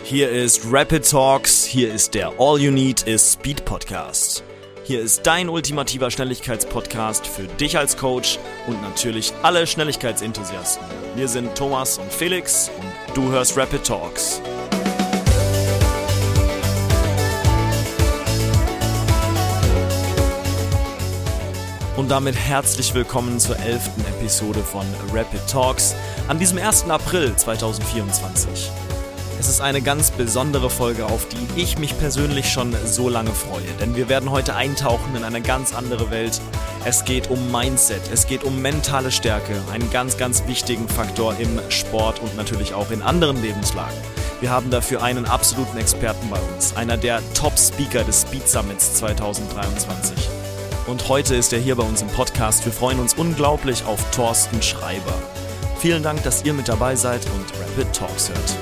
Hier ist Rapid Talks, hier ist der All You Need is Speed Podcast. Hier ist dein ultimativer Schnelligkeitspodcast für dich als Coach und natürlich alle Schnelligkeitsenthusiasten. Wir sind Thomas und Felix und du hörst Rapid Talks. Und damit herzlich willkommen zur 11. Episode von Rapid Talks an diesem 1. April 2024. Es ist eine ganz besondere Folge, auf die ich mich persönlich schon so lange freue, denn wir werden heute eintauchen in eine ganz andere Welt. Es geht um Mindset, es geht um mentale Stärke, einen ganz, ganz wichtigen Faktor im Sport und natürlich auch in anderen Lebenslagen. Wir haben dafür einen absoluten Experten bei uns, einer der Top-Speaker des Speed Summits 2023. Und heute ist er hier bei uns im Podcast. Wir freuen uns unglaublich auf Thorsten Schreiber. Vielen Dank, dass ihr mit dabei seid und Rapid Talks hört.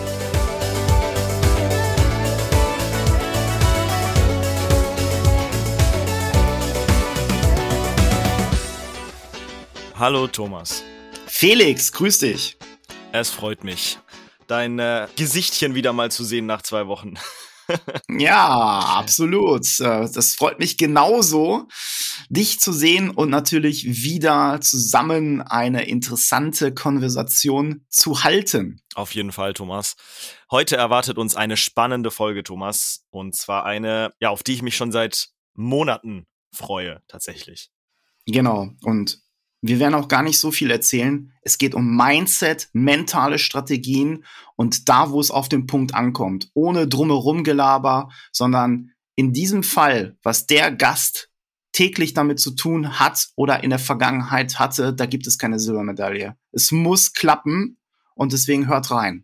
Hallo Thomas. Felix, grüß dich. Es freut mich, dein Gesichtchen wieder mal zu sehen nach 2 Wochen. Ja, absolut. Das freut mich genauso, dich zu sehen und natürlich wieder zusammen eine interessante Konversation zu halten. Auf jeden Fall, Thomas. Heute erwartet uns eine spannende Folge, Thomas. Und zwar eine, ja, auf die ich mich schon seit Monaten freue, tatsächlich. Genau. Und wir werden auch gar nicht so viel erzählen. Es geht um Mindset, mentale Strategien und da, wo es auf den Punkt ankommt. Ohne drumherum Gelaber, sondern in diesem Fall, was der Gast täglich damit zu tun hat oder in der Vergangenheit hatte, da gibt es keine Silbermedaille. Es muss klappen und deswegen hört rein.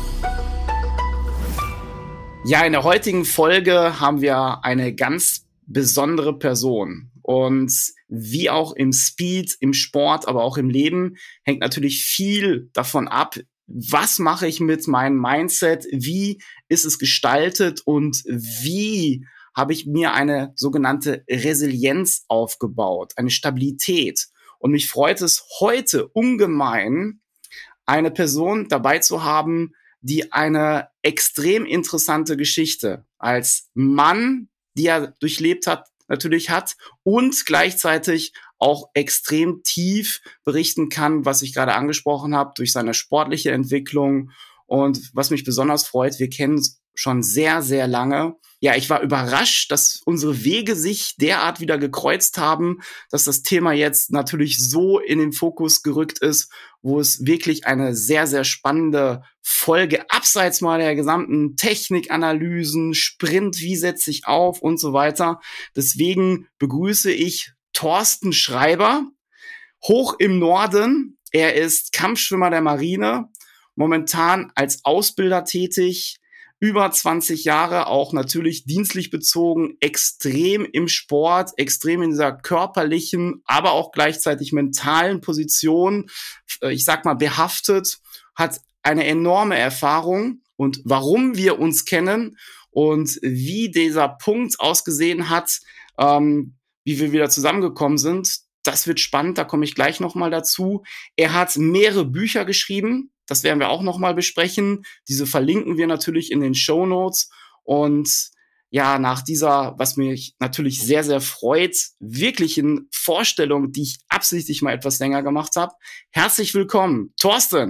Ja, in der heutigen Folge haben wir eine ganz besondere Person. Und wie auch im Speed, im Sport, aber auch im Leben, hängt natürlich viel davon ab, was mache ich mit meinem Mindset, wie ist es gestaltet und wie habe ich mir eine sogenannte Resilienz aufgebaut, eine Stabilität. Und mich freut es heute ungemein, eine Person dabei zu haben, die eine extrem interessante Geschichte als Mann, die er durchlebt hat, natürlich hat und gleichzeitig auch extrem tief berichten kann, was ich gerade angesprochen habe, durch seine sportliche Entwicklung. Und was mich besonders freut, wir kennen uns schon sehr, sehr lange. Ja, ich war überrascht, dass unsere Wege sich derart wieder gekreuzt haben, dass das Thema jetzt natürlich so in den Fokus gerückt ist, wo es wirklich eine sehr, sehr spannende Folge abseits mal der gesamten Technikanalysen, Sprint, wie setze ich auf und so weiter. Deswegen begrüße ich Thorsten Schreiber, hoch im Norden. Er ist Kampfschwimmer der Marine, momentan als Ausbilder tätig, über 20 Jahre, auch natürlich dienstlich bezogen, extrem im Sport, extrem in dieser körperlichen, aber auch gleichzeitig mentalen Position, ich sag mal behaftet, hat eine enorme Erfahrung. Und warum wir uns kennen und wie dieser Punkt ausgesehen hat, wie wir wieder zusammengekommen sind, das wird spannend, da komme ich gleich nochmal dazu. Er hat mehrere Bücher geschrieben, das werden wir auch nochmal besprechen. Diese verlinken wir natürlich in den Shownotes. Und ja, nach dieser, was mich natürlich sehr, sehr freut, wirklichen Vorstellung, die ich absichtlich mal etwas länger gemacht habe. Herzlich willkommen, Thorsten.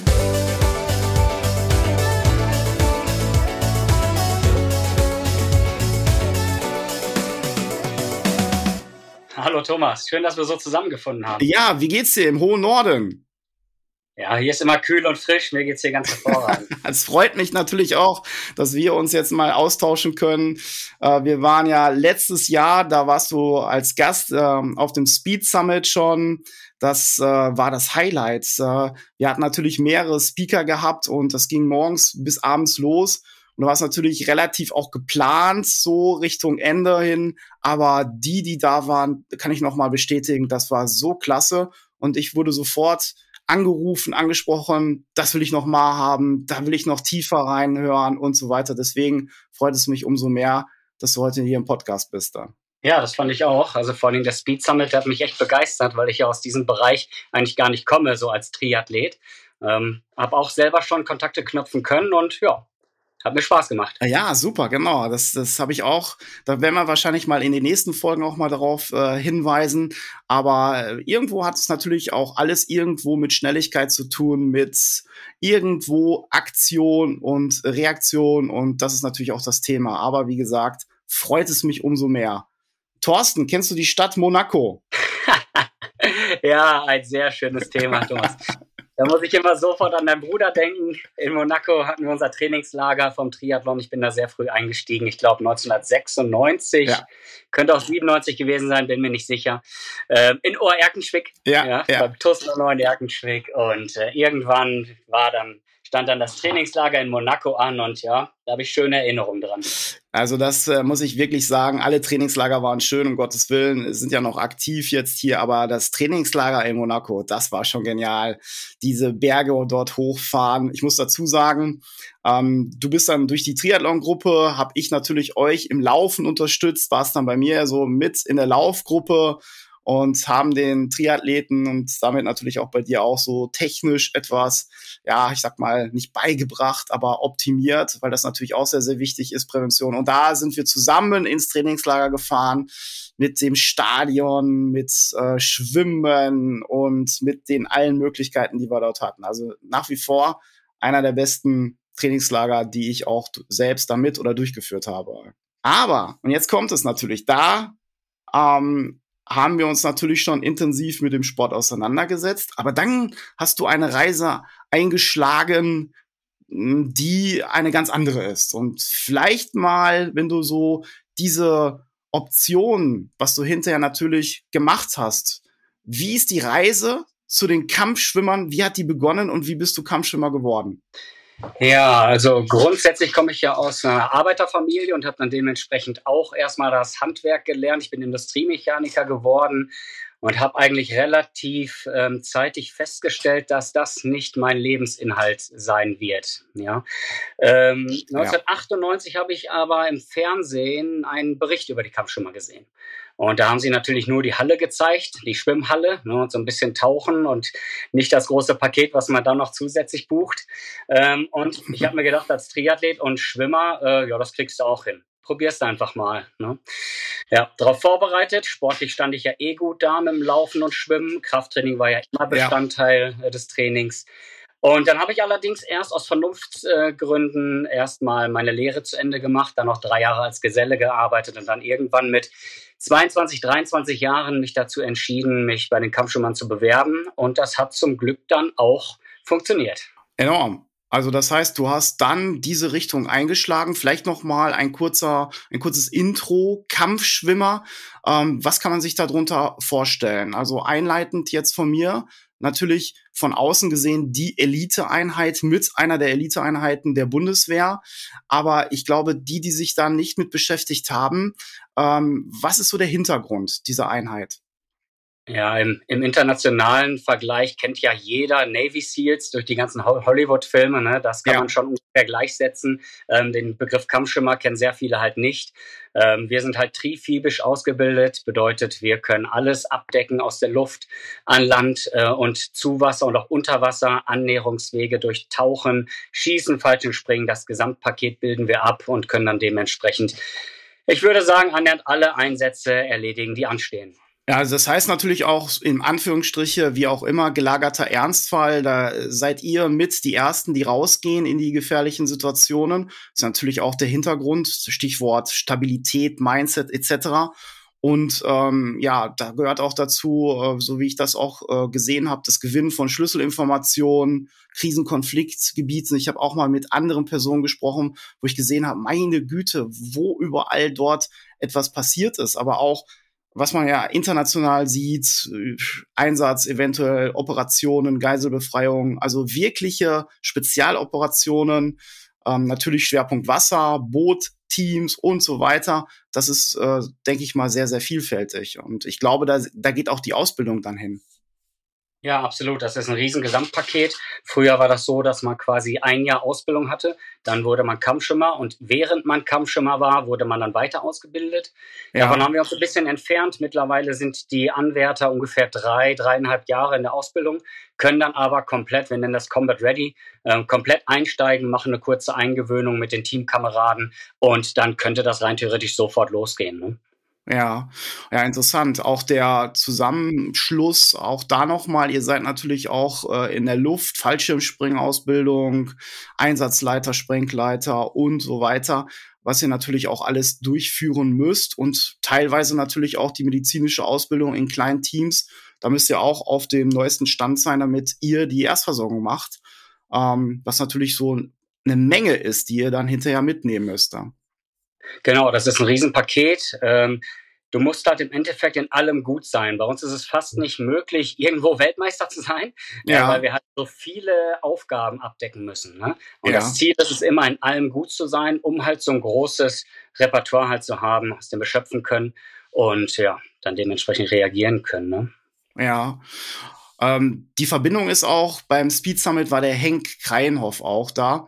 Hallo Thomas, schön, dass wir so zusammengefunden haben. Ja, wie geht's dir im hohen Norden? Ja, hier ist immer kühl und frisch, mir geht's hier ganz hervorragend. Es freut mich natürlich auch, dass wir uns jetzt mal austauschen können. Wir waren ja letztes Jahr, da warst du als Gast auf dem Speed Summit schon. Das war das Highlight. Wir hatten natürlich mehrere Speaker gehabt und das ging morgens bis abends los. Und du warst natürlich relativ auch geplant, so Richtung Ende hin. Aber die da waren, kann ich nochmal bestätigen, das war so klasse. Und ich wurde sofort angerufen, angesprochen, das will ich noch mal haben, da will ich noch tiefer reinhören und so weiter. Deswegen freut es mich umso mehr, dass du heute hier im Podcast bist. Da. Ja, das fand ich auch. Also vor allem der Speed Summit, der hat mich echt begeistert, weil ich ja aus diesem Bereich eigentlich gar nicht komme, so als Triathlet. Habe auch selber schon Kontakte knüpfen können und ja, Hat mir Spaß gemacht. Ja, super, genau. Das habe ich auch. Da werden wir wahrscheinlich mal in den nächsten Folgen auch mal darauf hinweisen. Aber irgendwo hat es natürlich auch alles irgendwo mit Schnelligkeit zu tun, mit irgendwo Aktion und Reaktion. Und das ist natürlich auch das Thema. Aber wie gesagt, freut es mich umso mehr. Thorsten, kennst du die Stadt Monaco? Ja, ein sehr schönes Thema, Thomas. Da muss ich immer sofort an deinen Bruder denken. In Monaco hatten wir unser Trainingslager vom Triathlon. Ich bin da sehr früh eingestiegen. Ich glaube 1996. Ja. Könnte auch 97 gewesen sein, bin mir nicht sicher. In Ohr-Erkenschwick. Beim TuS in Erkenschwick. Und irgendwann stand dann das Trainingslager in Monaco an und ja, da habe ich schöne Erinnerungen dran. Also das muss ich wirklich sagen, alle Trainingslager waren schön, um Gottes Willen, sind ja noch aktiv jetzt hier, aber das Trainingslager in Monaco, das war schon genial. Diese Berge dort hochfahren. Ich muss dazu sagen, du bist dann durch die Triathlon-Gruppe, habe ich natürlich euch im Laufen unterstützt, warst dann bei mir so mit in der Laufgruppe und haben den Triathleten und damit natürlich auch bei dir auch so technisch etwas, ja, ich sag mal, nicht beigebracht, aber optimiert, weil das natürlich auch sehr, sehr wichtig ist, Prävention. Und da sind wir zusammen ins Trainingslager gefahren mit dem Stadion, mit Schwimmen und mit den allen Möglichkeiten, die wir dort hatten. Also nach wie vor einer der besten Trainingslager, die ich auch selbst damit oder durchgeführt habe. Aber, und jetzt kommt es natürlich, da haben wir uns natürlich schon intensiv mit dem Sport auseinandergesetzt. Aber dann hast du eine Reise eingeschlagen, die eine ganz andere ist. Und vielleicht mal, wenn du so diese Option, was du hinterher natürlich gemacht hast, wie ist die Reise zu den Kampfschwimmern? Wie hat die begonnen und wie bist du Kampfschwimmer geworden? Ja, also grundsätzlich komme ich ja aus einer Arbeiterfamilie und habe dann dementsprechend auch erstmal das Handwerk gelernt. Ich bin Industriemechaniker geworden und habe eigentlich relativ zeitig festgestellt, dass das nicht mein Lebensinhalt sein wird. Ja. 1998 habe ich aber im Fernsehen einen Bericht über die Kampfschwimmer gesehen. Und da haben sie natürlich nur die Halle gezeigt, die Schwimmhalle, ne, und so ein bisschen tauchen und nicht das große Paket, was man dann noch zusätzlich bucht. Und ich habe mir gedacht, als Triathlet und Schwimmer, ja, das kriegst du auch hin. Probier's einfach mal. Ne? Ja, darauf vorbereitet. Sportlich stand ich ja eh gut da mit dem Laufen und Schwimmen. Krafttraining war ja immer Bestandteil des Trainings. Und dann habe ich allerdings erst aus Vernunftsgründen erstmal meine Lehre zu Ende gemacht, dann noch 3 Jahre als Geselle gearbeitet und dann irgendwann mit 22, 23 Jahren mich dazu entschieden, mich bei den Kampfschwimmern zu bewerben. Und das hat zum Glück dann auch funktioniert. Enorm. Also das heißt, du hast dann diese Richtung eingeschlagen. Vielleicht noch mal ein kurzes Intro. Kampfschwimmer. Was kann man sich darunter vorstellen? Also einleitend jetzt von mir. Natürlich von außen gesehen die Eliteeinheit mit einer der Eliteeinheiten der Bundeswehr. Aber ich glaube, die sich da nicht mit beschäftigt haben, was ist so der Hintergrund dieser Einheit? Ja, im internationalen Vergleich kennt ja jeder Navy Seals durch die ganzen Hollywood-Filme. Ne? Das kann man schon ungefähr gleichsetzen. Den Begriff Kampfschwimmer kennen sehr viele halt nicht. Wir sind halt triphybisch ausgebildet. Bedeutet, wir können alles abdecken aus der Luft, an Land und zu Wasser und auch unter Wasser. Annäherungswege durch Tauchen, Schießen, Fallschirmspringen. Das Gesamtpaket bilden wir ab und können dann dementsprechend, ich würde sagen, annähernd alle Einsätze erledigen, die anstehen. Ja, also das heißt natürlich auch in Anführungsstriche, wie auch immer, gelagerter Ernstfall. Da seid ihr mit die Ersten, die rausgehen in die gefährlichen Situationen. Das ist natürlich auch der Hintergrund, Stichwort Stabilität, Mindset etc. Und ja, da gehört auch dazu, so wie ich das auch gesehen habe, das Gewinnen von Schlüsselinformationen, Krisenkonfliktgebieten. Ich habe auch mal mit anderen Personen gesprochen, wo ich gesehen habe, meine Güte, wo überall dort etwas passiert ist, aber auch was man ja international sieht, Einsatz, eventuell Operationen, Geiselbefreiung, also wirkliche Spezialoperationen, natürlich Schwerpunkt Wasser, Boot, Teams und so weiter. Das ist, denke ich mal, sehr, sehr vielfältig. Und ich glaube, da geht auch die Ausbildung dann hin. Ja, absolut. Das ist ein riesen Gesamtpaket. Früher war das so, dass man quasi ein Jahr Ausbildung hatte, dann wurde man Kammschwimmer und während man Kammschwimmer war, wurde man dann weiter ausgebildet. Davon Ja, haben wir uns ein bisschen entfernt. Mittlerweile sind die Anwärter ungefähr 3,5 Jahre in der Ausbildung, können dann aber komplett, wir nennen das Combat Ready, komplett einsteigen, machen eine kurze Eingewöhnung mit den Teamkameraden und dann könnte das rein theoretisch sofort losgehen, ne? ja, ja, interessant. Auch der Zusammenschluss, auch da nochmal, ihr seid natürlich auch in der Luft, Fallschirmspringausbildung, Einsatzleiter, Sprengleiter und so weiter, was ihr natürlich auch alles durchführen müsst und teilweise natürlich auch die medizinische Ausbildung in kleinen Teams. Da müsst ihr auch auf dem neuesten Stand sein, damit ihr die Erstversorgung macht, was natürlich so eine Menge ist, die ihr dann hinterher mitnehmen müsst. Da. Genau, das ist ein Riesenpaket. Du musst halt im Endeffekt in allem gut sein. Bei uns ist es fast nicht möglich, irgendwo Weltmeister zu sein, Ja, weil wir halt so viele Aufgaben abdecken müssen. Ne? Und das ja. Ziel ist es immer, in allem gut zu sein, um halt so ein großes Repertoire halt zu haben, aus dem wir schöpfen können und ja, dann dementsprechend reagieren können. Ne? Ja. Die Verbindung ist auch, beim Speed Summit war der Henk Kreinhoff auch da.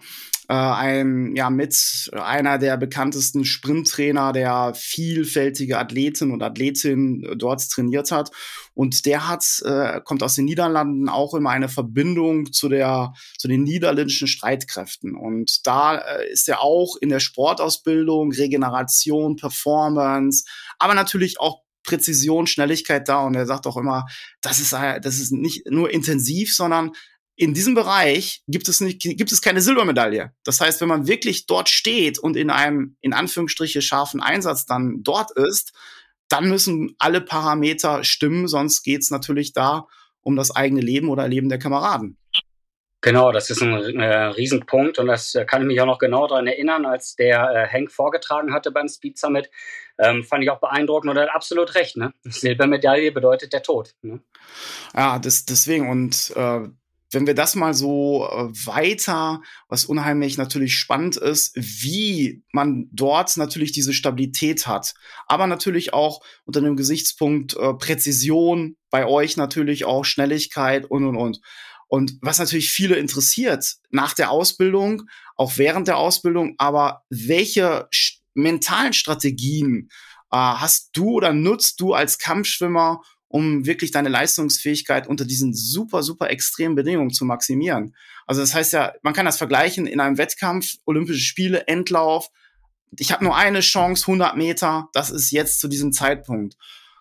Mit einer der bekanntesten Sprinttrainer, der vielfältige Athleten und Athletinnen dort trainiert hat. Und der kommt aus den Niederlanden, auch immer eine Verbindung zu den niederländischen Streitkräften. Und da ist er auch in der Sportausbildung, Regeneration, Performance, aber natürlich auch Präzision, Schnelligkeit da. Und er sagt auch immer, das ist nicht nur intensiv, sondern in diesem Bereich gibt es keine Silbermedaille. Das heißt, wenn man wirklich dort steht und in einem, in Anführungsstriche, scharfen Einsatz dann dort ist, dann müssen alle Parameter stimmen, sonst geht's natürlich da um das eigene Leben oder Leben der Kameraden. Genau, das ist ein Riesenpunkt und das kann ich mich auch noch genau daran erinnern, als der Henk vorgetragen hatte beim Speed Summit. Fand ich auch beeindruckend und er hat absolut recht. Ne? Silbermedaille bedeutet der Tod. Ne? Ja, deswegen und wenn wir das mal so weiter, was unheimlich natürlich spannend ist, wie man dort natürlich diese Stabilität hat, aber natürlich auch unter dem Gesichtspunkt Präzision, bei euch natürlich auch Schnelligkeit und. Und was natürlich viele interessiert, nach der Ausbildung, auch während der Ausbildung, aber welche mentalen Strategien hast du oder nutzt du als Kampfschwimmer, um wirklich deine Leistungsfähigkeit unter diesen super, super extremen Bedingungen zu maximieren? Also das heißt ja, man kann das vergleichen in einem Wettkampf, Olympische Spiele, Endlauf. Ich habe nur eine Chance, 100 Meter, das ist jetzt zu diesem Zeitpunkt.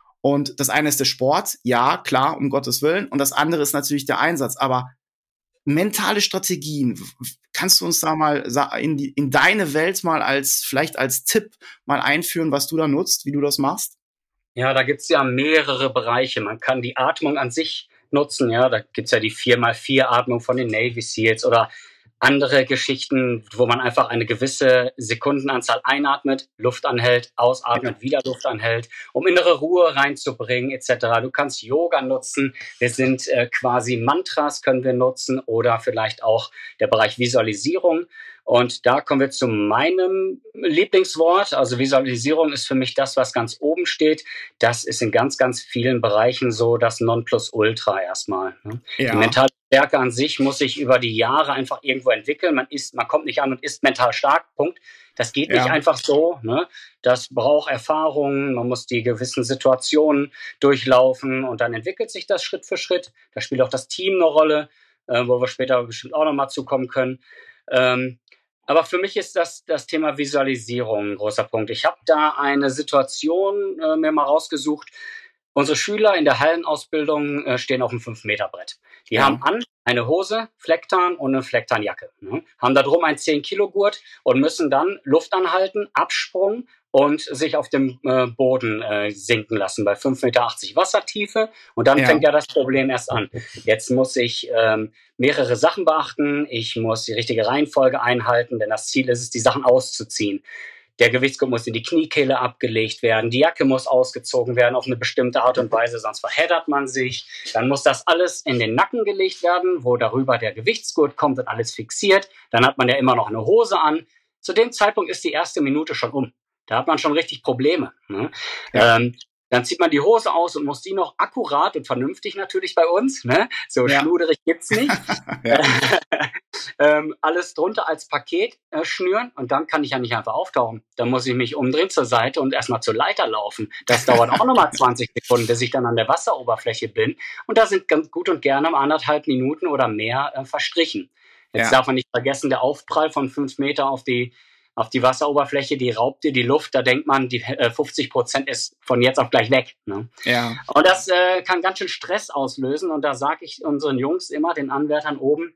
Und das eine ist der Sport, ja, klar, um Gottes Willen. Und das andere ist natürlich der Einsatz. Aber mentale Strategien, kannst du uns da mal in deine Welt mal vielleicht als Tipp mal einführen, was du da nutzt, wie du das machst? Ja, da gibt's ja mehrere Bereiche. Man kann die Atmung an sich nutzen. Ja, da gibt's ja die 4x4-Atmung von den Navy Seals oder andere Geschichten, wo man einfach eine gewisse Sekundenanzahl einatmet, Luft anhält, ausatmet, wieder Luft anhält, um innere Ruhe reinzubringen etc. Du kannst Yoga nutzen. Wir sind quasi Mantras können wir nutzen oder vielleicht auch der Bereich Visualisierung. Und da kommen wir zu meinem Lieblingswort. Also Visualisierung ist für mich das, was ganz oben steht. Das ist in ganz, ganz vielen Bereichen so das Nonplusultra erstmal. Ne? Ja. Die mentale Stärke an sich muss sich über die Jahre einfach irgendwo entwickeln. Man kommt nicht an und ist mental stark, Punkt. Das geht nicht einfach so. Ne? Das braucht Erfahrung. Man muss die gewissen Situationen durchlaufen und dann entwickelt sich das Schritt für Schritt. Da spielt auch das Team eine Rolle, wo wir später bestimmt auch nochmal zukommen können. Aber für mich ist das Thema Visualisierung ein großer Punkt. Ich habe da eine Situation mir mal rausgesucht. Unsere Schüler in der Hallenausbildung stehen auf einem 5-Meter-Brett. Die haben an eine Hose, Flecktarn und eine Flecktarnjacke. Ne? Haben da drum ein 10-Kilo-Gurt und müssen dann Luft anhalten, Absprung und sich auf dem Boden sinken lassen bei 5,80 Meter Wassertiefe. Und dann fängt ja das Problem erst an. Jetzt muss ich mehrere Sachen beachten. Ich muss die richtige Reihenfolge einhalten, denn das Ziel ist es, die Sachen auszuziehen. Der Gewichtsgurt muss in die Kniekehle abgelegt werden. Die Jacke muss ausgezogen werden auf eine bestimmte Art und Weise, sonst verheddert man sich. Dann muss das alles in den Nacken gelegt werden, wo darüber der Gewichtsgurt kommt und alles fixiert. Dann hat man ja immer noch eine Hose an. Zu dem Zeitpunkt ist die erste Minute schon um. Da hat man schon richtig Probleme. Ne? Ja. Dann zieht man die Hose aus und muss die noch akkurat und vernünftig natürlich bei uns, ne? So schluderig gibt's nicht. Alles drunter als Paket schnüren und dann kann ich ja nicht einfach auftauchen. Dann muss ich mich umdrehen zur Seite und erstmal zur Leiter laufen. Das dauert auch nochmal 20 Sekunden, bis ich dann an der Wasseroberfläche bin. Und da sind ganz gut und gerne 1,5 Minuten oder mehr verstrichen. Jetzt darf man nicht vergessen, der Aufprall von 5 Meter auf die Wasseroberfläche, die raubt dir die Luft. Da denkt man, die 50% ist von jetzt auf gleich weg. Ne? Ja. Und das kann ganz schön Stress auslösen. Und da sage ich unseren Jungs immer, den Anwärtern oben,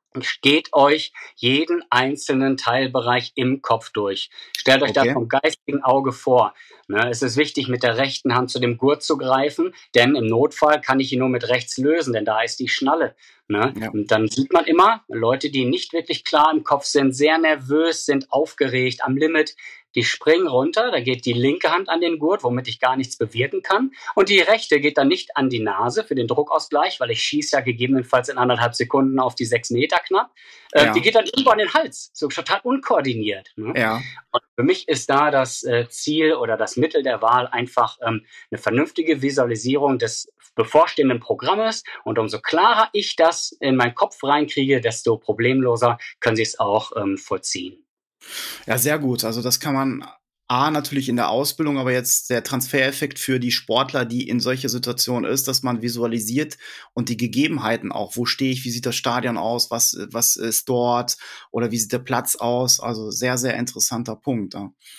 geht euch jeden einzelnen Teilbereich im Kopf durch. Stellt euch das vom geistigen Auge vor. Ne, es ist wichtig, mit der rechten Hand zu dem Gurt zu greifen, denn im Notfall kann ich ihn nur mit rechts lösen, denn da ist die Schnalle. Ne? Ja. Und dann sieht man immer Leute, die nicht wirklich klar im Kopf sind, sehr nervös, sind aufgeregt, am Limit. Die springen runter, da geht die linke Hand an den Gurt, womit ich gar nichts bewirken kann. Und die rechte geht dann nicht an die Nase für den Druckausgleich, weil ich schieße ja gegebenenfalls in 1,5 Sekunden auf die 6 Meter knapp. Die geht dann irgendwo an den Hals, so total unkoordiniert. Ne? Ja. Und für mich ist da das Ziel oder das Mittel der Wahl einfach eine vernünftige Visualisierung des bevorstehenden Programmes. Und umso klarer ich das in meinen Kopf reinkriege, desto problemloser können sie es auch vollziehen. Ja, sehr gut. Also das kann man natürlich in der Ausbildung, aber jetzt der Transfereffekt für die Sportler, die in solcher Situation ist, dass man visualisiert und die Gegebenheiten auch, wo stehe ich, wie sieht das Stadion aus, was ist dort oder wie sieht der Platz aus, also sehr, sehr interessanter Punkt.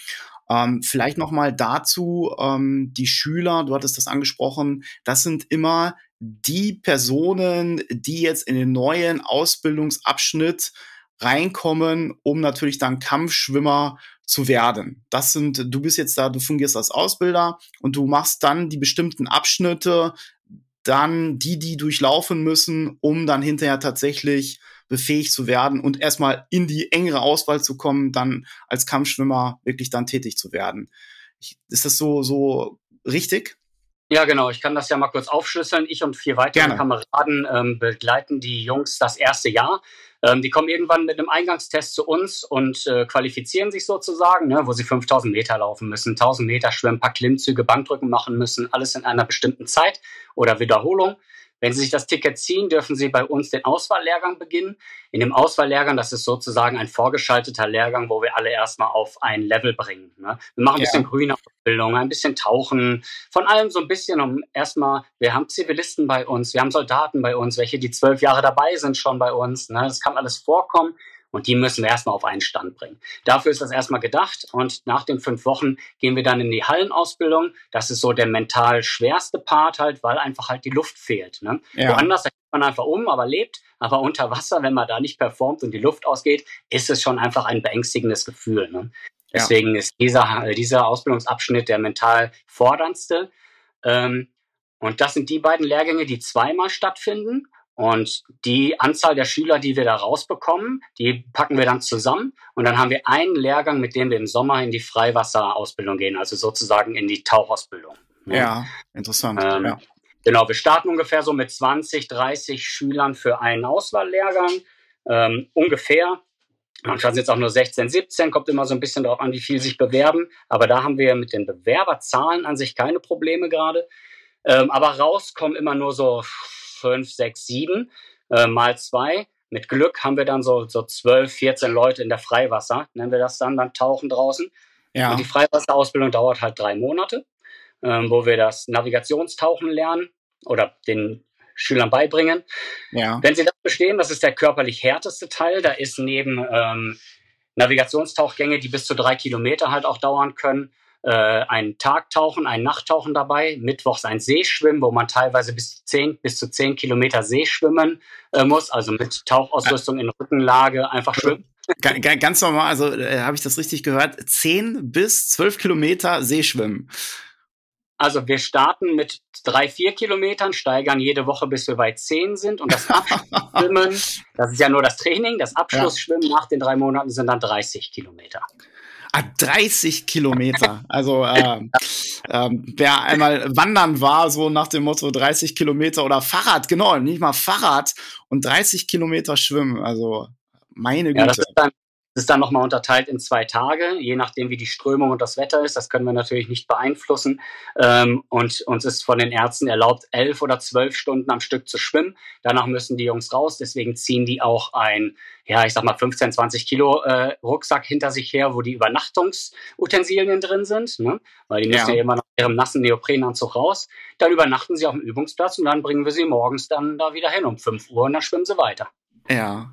Ja. Vielleicht nochmal dazu, die Schüler, du hattest das angesprochen, das sind immer die Personen, die jetzt in den neuen Ausbildungsabschnitt reinkommen, um natürlich dann Kampfschwimmer zu werden. Du bist jetzt da, du fungierst als Ausbilder und du machst dann die bestimmten Abschnitte, dann die durchlaufen müssen, um dann hinterher tatsächlich befähigt zu werden und erstmal in die engere Auswahl zu kommen, dann als Kampfschwimmer wirklich dann tätig zu werden. Ist das so richtig? Ja, genau. Ich kann das ja mal kurz aufschlüsseln. Ich und 4 weitere Kameraden begleiten die Jungs das erste Jahr. Die kommen irgendwann mit einem Eingangstest zu uns und qualifizieren sich sozusagen, ne, wo sie 5000 Meter laufen müssen, 1000 Meter schwimmen, ein paar Klimmzüge, Bankdrücken machen müssen, alles in einer bestimmten Zeit oder Wiederholung. Wenn Sie sich das Ticket ziehen, dürfen Sie bei uns den Auswahllehrgang beginnen. In dem Auswahllehrgang, das ist sozusagen ein vorgeschalteter Lehrgang, wo wir alle erstmal auf ein Level bringen. Ne? Wir machen ein bisschen grüne Ausbildung, ein bisschen Tauchen, von allem so ein bisschen. Wir haben Zivilisten bei uns, wir haben Soldaten bei uns, welche die 12 Jahre dabei sind schon bei uns. Ne? Das kann alles vorkommen. Und die müssen wir erstmal auf einen Stand bringen. Dafür ist das erstmal gedacht. Und nach den 5 Wochen gehen wir dann in die Hallenausbildung. Das ist so der mental schwerste Part halt, weil einfach halt die Luft fehlt. Ne? Ja. Woanders da geht man einfach aber lebt. Aber unter Wasser, wenn man da nicht performt und die Luft ausgeht, ist es schon einfach ein beängstigendes Gefühl. Ne? Deswegen ist dieser Ausbildungsabschnitt der mental forderndste. Und das sind die beiden Lehrgänge, die zweimal stattfinden. Und die Anzahl der Schüler, die wir da rausbekommen, die packen wir dann zusammen. Und dann haben wir einen Lehrgang, mit dem wir im Sommer in die Freiwasserausbildung gehen, also sozusagen in die Tauchausbildung. Ja, interessant. Ja. Genau, wir starten ungefähr so mit 20, 30 Schülern für einen Auswahllehrgang. Ungefähr. Manchmal sind es auch nur 16, 17, kommt immer so ein bisschen darauf an, wie viel sich bewerben. Aber da haben wir mit den Bewerberzahlen an sich keine Probleme gerade. Aber rauskommen immer nur so 5, 6, 7 mal 2. Mit Glück haben wir dann so 12, 14 Leute in der Freiwasser, nennen wir das dann beim Tauchen draußen. Ja. Und die Freiwasserausbildung dauert halt 3 Monate, wo wir das Navigationstauchen lernen oder den Schülern beibringen. Ja. Wenn sie das bestehen, das ist der körperlich härteste Teil. Da ist neben Navigationstauchgänge, die bis zu 3 Kilometer halt auch dauern können, ein Tagtauchen, ein Nachttauchen dabei, mittwochs ein Seeschwimmen, wo man teilweise bis zu 10 Kilometer See schwimmen muss, also mit Tauchausrüstung in Rückenlage einfach schwimmen. Ganz normal, also habe ich das richtig gehört, 10 bis 12 Kilometer Seeschwimmen. Also wir starten mit 3, 4 Kilometern, steigern jede Woche, bis wir bei 10 sind. Und das Abschlussschwimmen, das ist ja nur das Training, das Abschlussschwimmen nach den 3 Monaten sind dann 30 Kilometer. 30 Kilometer. Also wer einmal wandern war, so nach dem Motto 30 Kilometer oder Fahrrad, genau, nicht mal Fahrrad und 30 Kilometer schwimmen. Also meine Güte. Ja, das ist dann nochmal unterteilt in 2 Tage, je nachdem, wie die Strömung und das Wetter ist. Das können wir natürlich nicht beeinflussen. Und uns ist von den Ärzten erlaubt, 11 oder 12 Stunden am Stück zu schwimmen. Danach müssen die Jungs raus. Deswegen ziehen die auch ein, 15, 20 Kilo Rucksack hinter sich her, wo die Übernachtungsutensilien drin sind. Ne? Weil die müssen ja immer nach ihrem nassen Neoprenanzug raus. Dann übernachten sie auf dem Übungsplatz und dann bringen wir sie morgens dann da wieder hin um 5 Uhr und dann schwimmen sie weiter. Ja.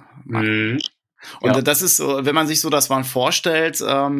Und das ist so, wenn man sich so das mal vorstellt,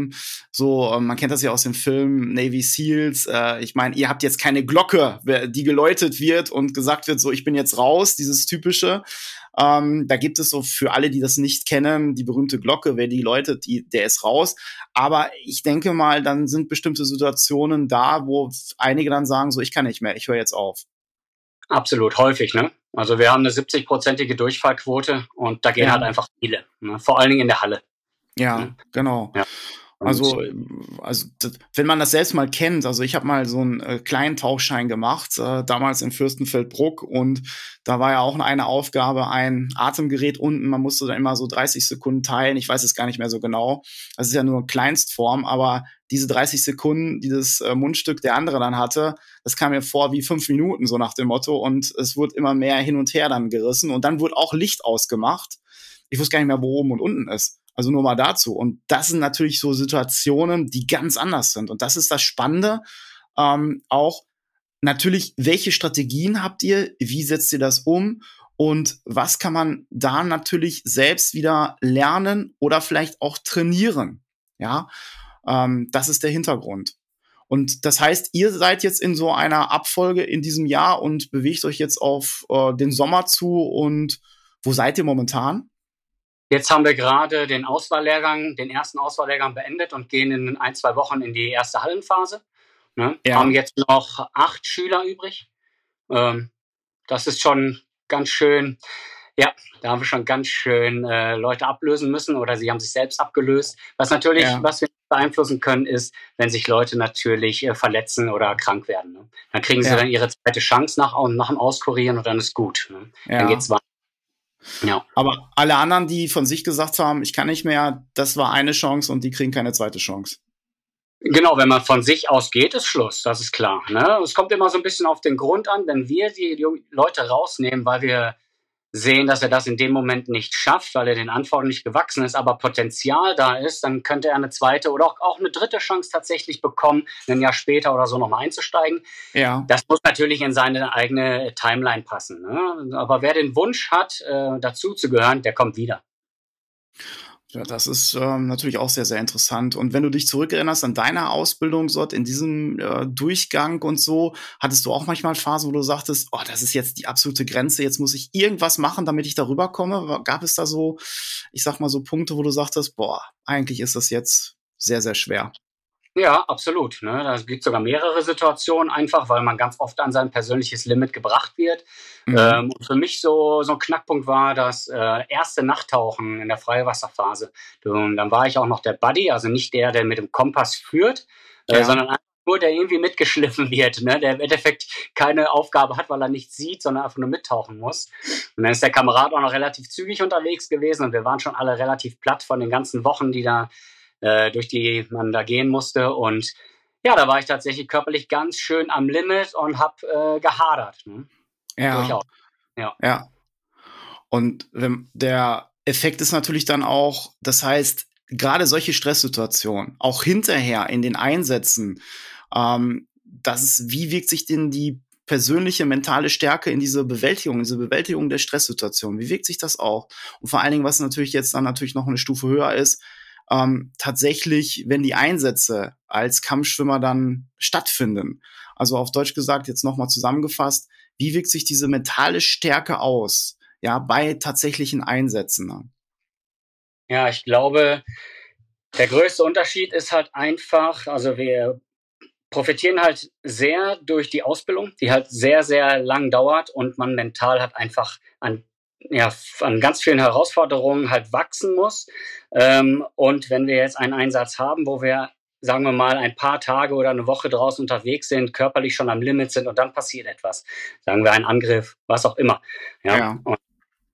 man kennt das ja aus dem Film Navy Seals, ich meine, ihr habt jetzt keine Glocke, die geläutet wird und gesagt wird, so, ich bin jetzt raus, dieses typische. Da gibt es so für alle, die das nicht kennen, die berühmte Glocke, wer die läutet, der ist raus. Aber ich denke mal, dann sind bestimmte Situationen da, wo einige dann sagen, so, ich kann nicht mehr, ich höre jetzt auf. Absolut, häufig, ne? Also wir haben eine 70-prozentige Durchfallquote und da gehen halt einfach viele, ne? Vor allen Dingen in der Halle. Ja, genau. Ja. Also wenn man das selbst mal kennt, also ich habe mal so einen kleinen Tauchschein gemacht, damals in Fürstenfeldbruck, und da war ja auch eine Aufgabe, ein Atemgerät unten, man musste dann immer so 30 Sekunden teilen, ich weiß es gar nicht mehr so genau, das ist ja nur Kleinstform, aber diese 30 Sekunden, die das Mundstück der andere dann hatte, das kam mir vor wie 5 Minuten, so nach dem Motto, und es wurde immer mehr hin und her dann gerissen und dann wurde auch Licht ausgemacht. Ich wusste gar nicht mehr, wo oben und unten ist. Also nur mal dazu. Und das sind natürlich so Situationen, die ganz anders sind. Und das ist das Spannende. Auch natürlich, welche Strategien habt ihr? Wie setzt ihr das um? Und was kann man da natürlich selbst wieder lernen oder vielleicht auch trainieren? Ja, das ist der Hintergrund. Und das heißt, ihr seid jetzt in so einer Abfolge in diesem Jahr und bewegt euch jetzt auf den Sommer zu. Und wo seid ihr momentan? Jetzt haben wir gerade den ersten Auswahllehrgang beendet und gehen in 1-2 Wochen in die erste Hallenphase. Ne? Ja. Haben jetzt noch 8 Schüler übrig. Das ist schon ganz schön, ja, da haben wir schon ganz schön Leute ablösen müssen oder sie haben sich selbst abgelöst. Was natürlich, was wir beeinflussen können, ist, wenn sich Leute natürlich verletzen oder krank werden. Ne? Dann kriegen sie dann ihre zweite Chance nach dem Auskurieren und dann ist gut. Ne? Dann geht's weiter. Ja. Aber alle anderen, die von sich gesagt haben, ich kann nicht mehr, das war eine Chance und die kriegen keine zweite Chance. Genau, wenn man von sich aus geht, ist Schluss, das ist klar. Ne? Es kommt immer so ein bisschen auf den Grund an, wenn wir die Leute rausnehmen, weil wir sehen, dass er das in dem Moment nicht schafft, weil er den Anforderungen nicht gewachsen ist, aber Potenzial da ist, dann könnte er eine zweite oder auch eine dritte Chance tatsächlich bekommen, ein Jahr später oder so nochmal einzusteigen. Ja. Das muss natürlich in seine eigene Timeline passen. Ne? Aber wer den Wunsch hat, dazu zu gehören, der kommt wieder. Ja, das ist natürlich auch sehr, sehr interessant. Und wenn du dich zurückerinnerst an deine Ausbildung dort in diesem Durchgang und so, hattest du auch manchmal Phasen, wo du sagtest, oh, das ist jetzt die absolute Grenze, jetzt muss ich irgendwas machen, damit ich darüber komme? Gab es da so, ich sag mal so Punkte, wo du sagtest, boah, eigentlich ist das jetzt sehr, sehr schwer? Ja, absolut. Ne? Da gibt sogar mehrere Situationen, einfach weil man ganz oft an sein persönliches Limit gebracht wird. Und für mich so ein Knackpunkt war das erste Nachttauchen in der Freiwasserphase. Und dann war ich auch noch der Buddy, also nicht der mit dem Kompass führt, sondern einfach nur der irgendwie mitgeschliffen wird, ne? Der im Endeffekt keine Aufgabe hat, weil er nichts sieht, sondern einfach nur mittauchen muss. Und dann ist der Kamerad auch noch relativ zügig unterwegs gewesen und wir waren schon alle relativ platt von den ganzen Wochen, die da durch die man da gehen musste. Und ja, da war ich tatsächlich körperlich ganz schön am Limit und habe gehadert. Ne? Ja. Durchaus. Ja. Und der Effekt ist natürlich dann auch, das heißt, gerade solche Stresssituationen, auch hinterher in den Einsätzen, wie wirkt sich denn die persönliche mentale Stärke in diese Bewältigung der Stresssituation, wie wirkt sich das auch? Und vor allen Dingen, was natürlich jetzt dann natürlich noch eine Stufe höher ist, tatsächlich, wenn die Einsätze als Kampfschwimmer dann stattfinden. Also auf Deutsch gesagt, jetzt nochmal zusammengefasst, wie wirkt sich diese mentale Stärke aus, ja, bei tatsächlichen Einsätzen? Ja, ich glaube, der größte Unterschied ist halt einfach, also wir profitieren halt sehr durch die Ausbildung, die halt sehr, sehr lang dauert und man mental halt einfach an ganz vielen Herausforderungen halt wachsen muss. Und wenn wir jetzt einen Einsatz haben, wo wir, sagen wir mal, ein paar Tage oder eine Woche draußen unterwegs sind, körperlich schon am Limit sind und dann passiert etwas. Sagen wir ein Angriff, was auch immer. Ja. Und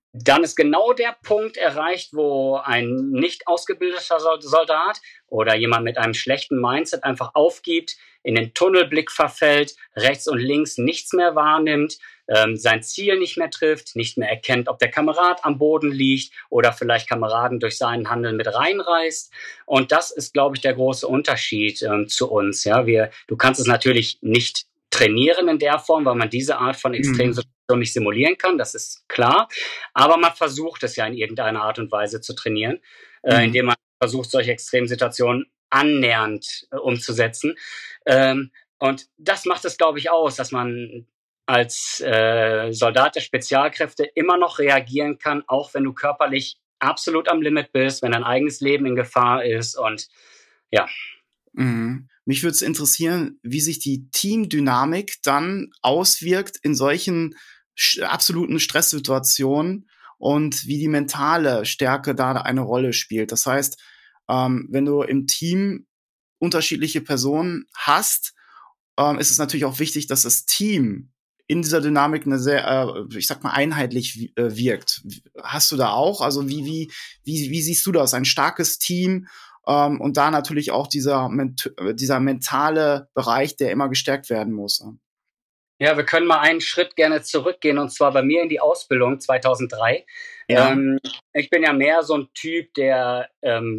dann ist genau der Punkt erreicht, wo ein nicht ausgebildeter Soldat oder jemand mit einem schlechten Mindset einfach aufgibt, in den Tunnelblick verfällt, rechts und links nichts mehr wahrnimmt, sein Ziel nicht mehr trifft, nicht mehr erkennt, ob der Kamerad am Boden liegt oder vielleicht Kameraden durch seinen Handeln mit reinreißt. Und das ist, glaube ich, der große Unterschied zu uns. Ja, du kannst es natürlich nicht trainieren in der Form, weil man diese Art von Extremsituation nicht simulieren kann, das ist klar. Aber man versucht es ja in irgendeiner Art und Weise zu trainieren, indem man versucht, solche Extremsituationen annähernd umzusetzen. Und das macht es, glaube ich, aus, dass man als Soldat der Spezialkräfte immer noch reagieren kann, auch wenn du körperlich absolut am Limit bist, wenn dein eigenes Leben in Gefahr ist und ja. Mich würde es interessieren, wie sich die Teamdynamik dann auswirkt in solchen absoluten Stresssituationen und wie die mentale Stärke da eine Rolle spielt. Das heißt, wenn du im Team unterschiedliche Personen hast, ist es natürlich auch wichtig, dass das Team in dieser Dynamik eine sehr, ich sag mal, einheitlich wirkt. Hast du da auch? Also wie siehst du das? Ein starkes Team und da natürlich auch dieser mentale Bereich, der immer gestärkt werden muss. Ja, wir können mal einen Schritt gerne zurückgehen, und zwar bei mir in die Ausbildung 2003. Ja. Ich bin ja mehr so ein Typ, der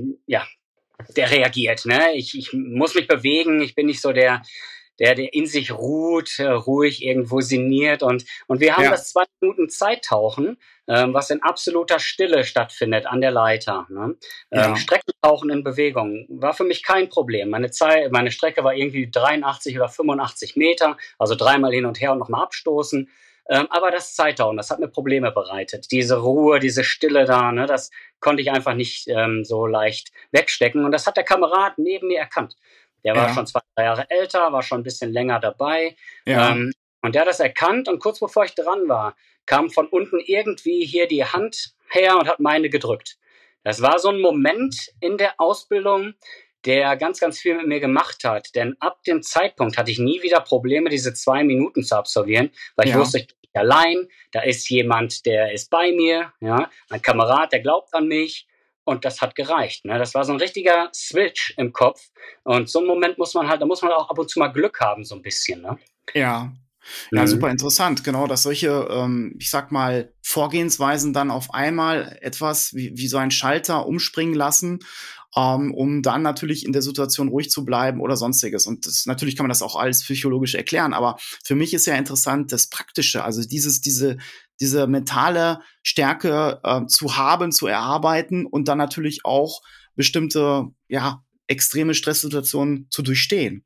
reagiert. Ne? Ich muss mich bewegen, ich bin nicht so der in sich ruht, ruhig irgendwo sinniert. Und wir haben das 2 Minuten Zeittauchen, was in absoluter Stille stattfindet an der Leiter. Ne? Streckentauchen in Bewegung war für mich kein Problem. Meine Strecke war irgendwie 83 oder 85 Meter, also 3-mal hin und her und nochmal abstoßen. Aber das Zeittauchen, das hat mir Probleme bereitet. Diese Ruhe, diese Stille da, ne, das konnte ich einfach nicht so leicht wegstecken. Und das hat der Kamerad neben mir erkannt. Der war schon 2-3 Jahre älter, war schon ein bisschen länger dabei. Und der hat das erkannt, und kurz bevor ich dran war, kam von unten irgendwie hier die Hand her und hat meine gedrückt. Das war so ein Moment in der Ausbildung, der ganz, ganz viel mit mir gemacht hat. Denn ab dem Zeitpunkt hatte ich nie wieder Probleme, diese 2 Minuten zu absolvieren, weil ich wusste, ich bin nicht allein, da ist jemand, der ist bei mir, ja, ein Kamerad, der glaubt an mich. Und das hat gereicht. Ne? Das war so ein richtiger Switch im Kopf. Und so einen Moment da muss man auch ab und zu mal Glück haben, so ein bisschen. Ne? Ja, super interessant. Genau, dass solche, ich sag mal, Vorgehensweisen dann auf einmal etwas wie so ein Schalter umspringen lassen, um dann natürlich in der Situation ruhig zu bleiben oder sonstiges. Und natürlich kann man das auch alles psychologisch erklären. Aber für mich ist ja interessant das Praktische, also diese mentale Stärke zu haben, zu erarbeiten und dann natürlich auch bestimmte, extreme Stresssituationen zu durchstehen.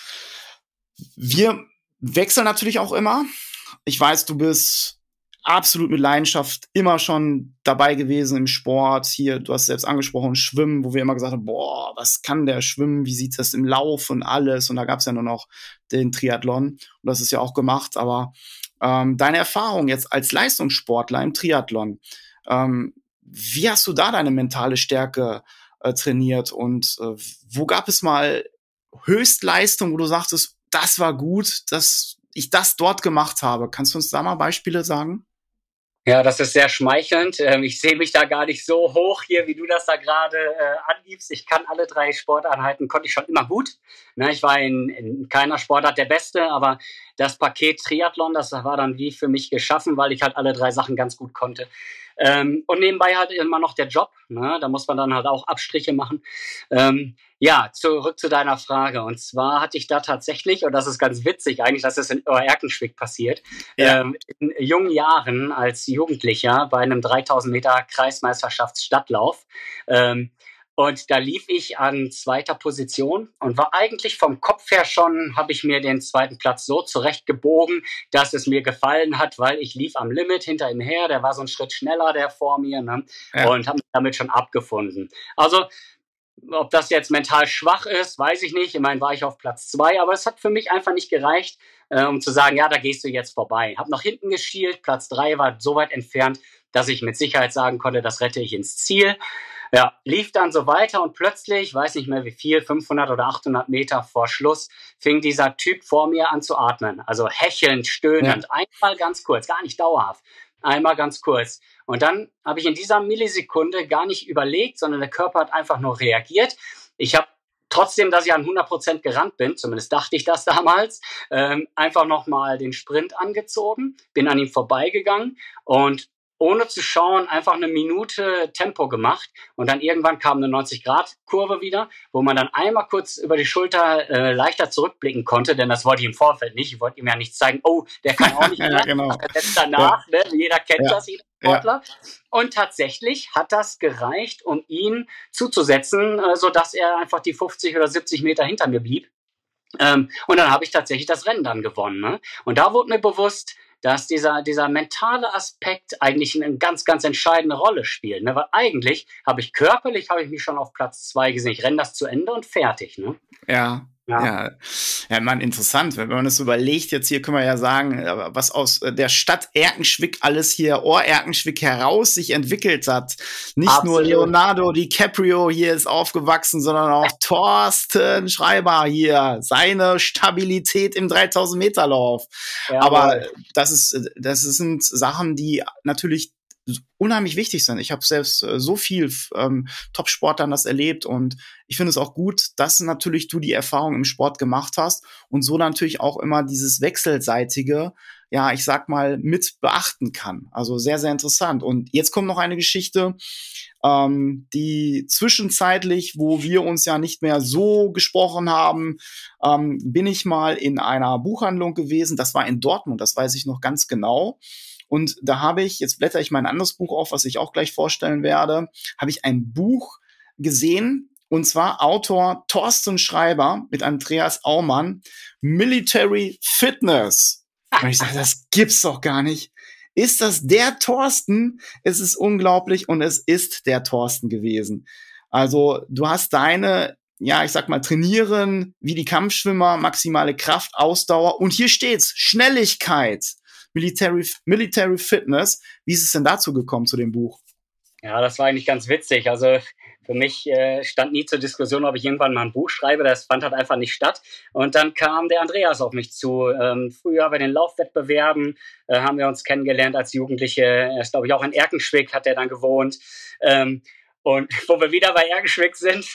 Wir wechseln natürlich auch immer. Ich weiß, du bist absolut mit Leidenschaft immer schon dabei gewesen im Sport. Hier, du hast selbst angesprochen, Schwimmen, wo wir immer gesagt haben, boah, was kann der schwimmen? Wie sieht das im Lauf und alles? Und da gab es ja nur noch den Triathlon. Und das ist ja auch gemacht. Aber deine Erfahrung jetzt als Leistungssportler im Triathlon, wie hast du da deine mentale Stärke trainiert? Und wo gab es mal Höchstleistung, wo du sagtest, das war gut, dass ich das dort gemacht habe? Kannst du uns da mal Beispiele sagen? Ja, das ist sehr schmeichelnd. Ich sehe mich da gar nicht so hoch hier, wie du das da gerade angibst. Ich kann alle 3 Sporteinheiten, konnte ich schon immer gut. Ne, ich war in keiner Sportart der Beste, aber das Paket Triathlon, das war dann wie für mich geschaffen, weil ich halt alle 3 Sachen ganz gut konnte. Und nebenbei halt immer noch der Job, ne? Da muss man dann halt auch Abstriche machen. Zurück zu deiner Frage. Und zwar hatte ich da tatsächlich, und das ist ganz witzig eigentlich, dass es in Erkenschwick passiert, in jungen Jahren als Jugendlicher bei einem 3000 Meter Kreismeisterschaftsstadtlauf. Und da lief ich an 2. Position und war eigentlich vom Kopf her schon, habe ich mir den 2. Platz so zurechtgebogen, dass es mir gefallen hat, weil ich lief am Limit hinter ihm her, der war so einen Schritt schneller, der vor mir, ne? Und habe mich damit schon abgefunden. Also, ob das jetzt mental schwach ist, weiß ich nicht. Ich meine, war ich auf Platz 2, aber es hat für mich einfach nicht gereicht, um zu sagen, ja, da gehst du jetzt vorbei. Hab nach hinten geschielt, Platz 3 war so weit entfernt, dass ich mit Sicherheit sagen konnte, das rette ich ins Ziel. Ja, lief dann so weiter und plötzlich, weiß nicht mehr wie viel, 500 oder 800 Meter vor Schluss, fing dieser Typ vor mir an zu atmen. Also hechelnd, stöhnend, einmal ganz kurz, gar nicht dauerhaft. einmal ganz kurz. Und dann habe ich in dieser Millisekunde gar nicht überlegt, sondern der Körper hat einfach nur reagiert. Ich habe trotzdem, dass ich an 100% gerannt bin, zumindest dachte ich das damals, einfach nochmal den Sprint angezogen, bin an ihm vorbeigegangen und ohne zu schauen, einfach eine Minute Tempo gemacht und dann irgendwann kam eine 90-Grad-Kurve wieder, wo man dann einmal kurz über die Schulter leichter zurückblicken konnte, denn das wollte ich im Vorfeld nicht. Ich wollte ihm ja nicht zeigen, oh, der kann auch nicht mehr. Ja, genau. Jetzt danach, ne? Jeder kennt das, jeder Sportler. Ja. Und tatsächlich hat das gereicht, um ihn zuzusetzen, sodass er einfach die 50 oder 70 Meter hinter mir blieb. Und dann habe ich tatsächlich das Rennen dann gewonnen. Ne? Und da wurde mir bewusst, dass dieser mentale Aspekt eigentlich eine ganz, ganz entscheidende Rolle spielt. Ne? Weil eigentlich habe ich mich schon auf Platz 2 gesehen. Ich renne das zu Ende und fertig. Ne? Ja, man, interessant. Wenn man das überlegt, jetzt hier können wir ja sagen, was aus der Stadt Erkenschwick alles hier, Erkenschwick heraus sich entwickelt hat. Nicht Absolut. Nur Leonardo DiCaprio hier ist aufgewachsen, sondern auch Thorsten Schreiber hier, seine Stabilität im 3000-Meter-Lauf. Ja, aber das sind Sachen, die natürlich unheimlich wichtig sind. Ich habe selbst so viel Top-Sportlern das erlebt und ich finde es auch gut, dass natürlich du die Erfahrung im Sport gemacht hast und so natürlich auch immer dieses Wechselseitige, ja, ich sag mal, mit beachten kann. Also sehr, sehr interessant. Und jetzt kommt noch eine Geschichte, die zwischenzeitlich, wo wir uns ja nicht mehr so gesprochen haben, bin ich mal in einer Buchhandlung gewesen. Das war in Dortmund, das weiß ich noch ganz genau. Und da habe ich, jetzt blätter ich mein anderes Buch auf, was ich auch gleich vorstellen werde, habe ich ein Buch gesehen, und zwar Autor Thorsten Schreiber mit Andreas Aumann, Military Fitness. Und ich sage, das gibt's doch gar nicht. Ist das der Thorsten? Es ist unglaublich und es ist der Thorsten gewesen. Also du hast deine, ja, ich sag mal, trainieren wie die Kampfschwimmer, maximale Kraft, Ausdauer und hier steht's, Schnelligkeit. Military Fitness. Wie ist es denn dazu gekommen, zu dem Buch? Ja, das war eigentlich ganz witzig. Also für mich stand nie zur Diskussion, ob ich irgendwann mal ein Buch schreibe. Das fand halt einfach nicht statt. Und dann kam der Andreas auf mich zu. Früher bei den Laufwettbewerben haben wir uns kennengelernt als Jugendliche. Er ist, glaube ich, auch in Erkenschwick, hat er dann gewohnt. Und wo wir wieder bei Erkenschwick sind.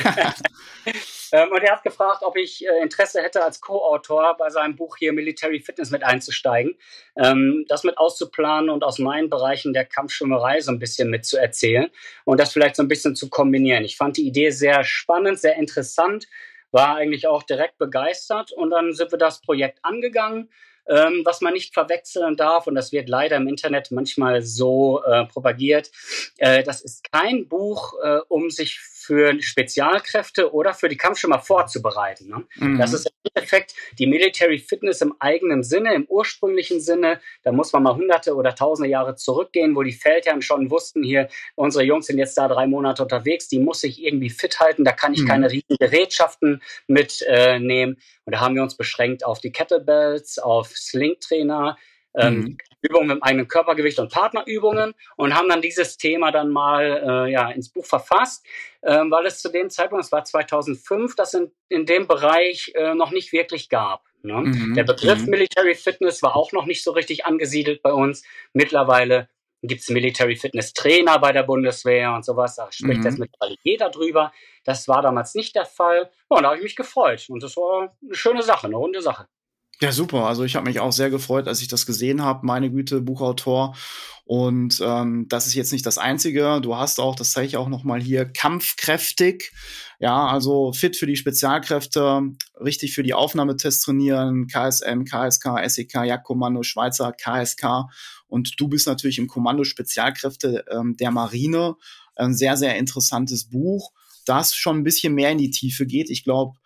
Und er hat gefragt, ob ich Interesse hätte, als Co-Autor bei seinem Buch hier Military Fitness mit einzusteigen, das mit auszuplanen und aus meinen Bereichen der Kampfschwimmerei so ein bisschen mitzuerzählen und das vielleicht so ein bisschen zu kombinieren. Ich fand die Idee sehr spannend, sehr interessant, war eigentlich auch direkt begeistert und dann sind wir das Projekt angegangen. Was man nicht verwechseln darf, und das wird leider im Internet manchmal so propagiert, das ist kein Buch, um sich für Spezialkräfte oder für die Kampfschwimmer vorzubereiten. Ne? Mhm. Das ist im Endeffekt die Military Fitness im eigenen Sinne, im ursprünglichen Sinne. Da muss man mal hunderte oder tausende Jahre zurückgehen, wo die Feldherren schon wussten, hier, unsere Jungs sind jetzt da 3 Monate unterwegs, die muss ich irgendwie fit halten, da kann ich keine riesigen Gerätschaften mitnehmen. Und da haben wir uns beschränkt auf die Kettlebells, auf Slingtrainer, Übungen mit dem eigenen Körpergewicht und Partnerübungen und haben dann dieses Thema dann mal ins Buch verfasst, weil es zu dem Zeitpunkt, es war 2005, das in dem Bereich noch nicht wirklich gab. Ne? Der Begriff Military Fitness war auch noch nicht so richtig angesiedelt bei uns. Mittlerweile gibt es Military Fitness Trainer bei der Bundeswehr und sowas. Da spricht jetzt mittlerweile jeder drüber. Das war damals nicht der Fall. Ja, und da habe ich mich gefreut. Und das war eine schöne Sache, eine runde Sache. Ja, super. Also ich habe mich auch sehr gefreut, als ich das gesehen habe. Meine Güte, Buchautor. Und das ist jetzt nicht das Einzige. Du hast auch, das zeige ich auch nochmal hier, kampfkräftig. Ja, also fit für die Spezialkräfte, richtig für die Aufnahmetests trainieren, KSM, KSK, SEK, Jagdkommando, Schweizer, KSK. Und du bist natürlich im Kommando Spezialkräfte der Marine. Ein sehr, sehr interessantes Buch, das schon ein bisschen mehr in die Tiefe geht. Ich glaube,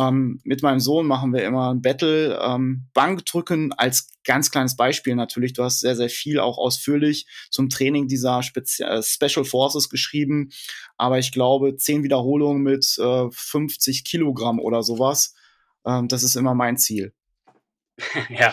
mit meinem Sohn machen wir immer ein Battle, Bankdrücken als ganz kleines Beispiel natürlich. Du hast sehr, sehr viel auch ausführlich zum Training dieser Special Forces geschrieben. Aber ich glaube, 10 Wiederholungen mit 50 Kilogramm oder sowas, das ist immer mein Ziel. Ja.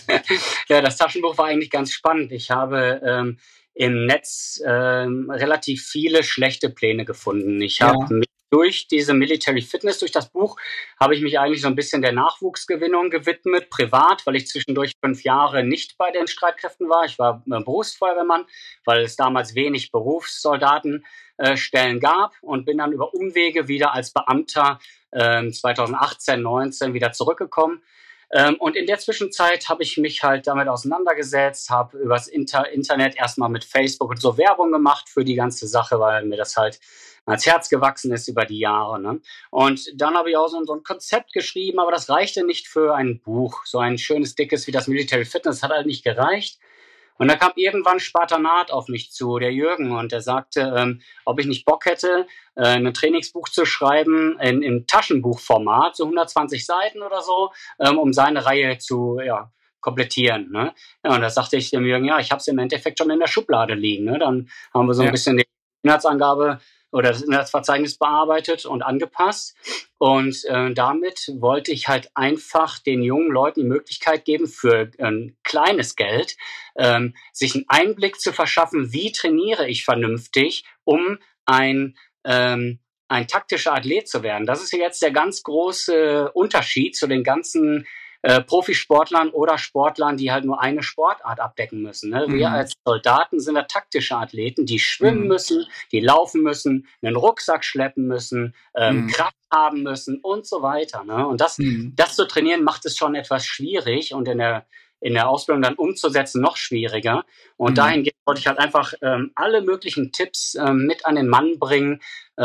Ja, das Taschenbuch war eigentlich ganz spannend. Ich habe im Netz relativ viele schlechte Pläne gefunden. Ich habe durch diese Military Fitness, durch das Buch, habe ich mich eigentlich so ein bisschen der Nachwuchsgewinnung gewidmet, privat, weil ich zwischendurch 5 Jahre nicht bei den Streitkräften war. Ich war Berufsfeuerwehrmann, weil es damals wenig Berufssoldatenstellen gab und bin dann über Umwege wieder als Beamter 2018, 19 wieder zurückgekommen. Und in der Zwischenzeit habe ich mich halt damit auseinandergesetzt, habe übers Internet erstmal mit Facebook und so Werbung gemacht für die ganze Sache, weil mir das halt ans Herz gewachsen ist über die Jahre. Ne? Und dann habe ich auch so ein Konzept geschrieben, aber das reichte nicht für ein Buch. So ein schönes, dickes wie das Military Fitness hat halt nicht gereicht. Und da kam irgendwann Spartanat auf mich zu, der Jürgen, und der sagte, ob ich nicht Bock hätte, ein Trainingsbuch zu schreiben im Taschenbuchformat, so 120 Seiten oder so, um seine Reihe zu komplettieren. Ne? Ja, und da sagte ich dem Jürgen, ja, ich habe es im Endeffekt schon in der Schublade liegen. Ne? Dann haben wir so ein bisschen die Inhaltsangabe oder das Inhaltsverzeichnis bearbeitet und angepasst. Und damit wollte ich halt einfach den jungen Leuten die Möglichkeit geben, für ein kleines Geld sich einen Einblick zu verschaffen, wie trainiere ich vernünftig, um ein taktischer Athlet zu werden. Das ist jetzt der ganz große Unterschied zu den ganzen Profisportlern oder Sportlern, die halt nur eine Sportart abdecken müssen. Ne? Wir als Soldaten sind da taktische Athleten, die schwimmen müssen, die laufen müssen, einen Rucksack schleppen müssen, Kraft haben müssen und so weiter. Ne? Und das zu trainieren macht es schon etwas schwierig und in der Ausbildung dann umzusetzen noch schwieriger. Und dahingehend wollte ich halt einfach alle möglichen Tipps mit an den Mann bringen.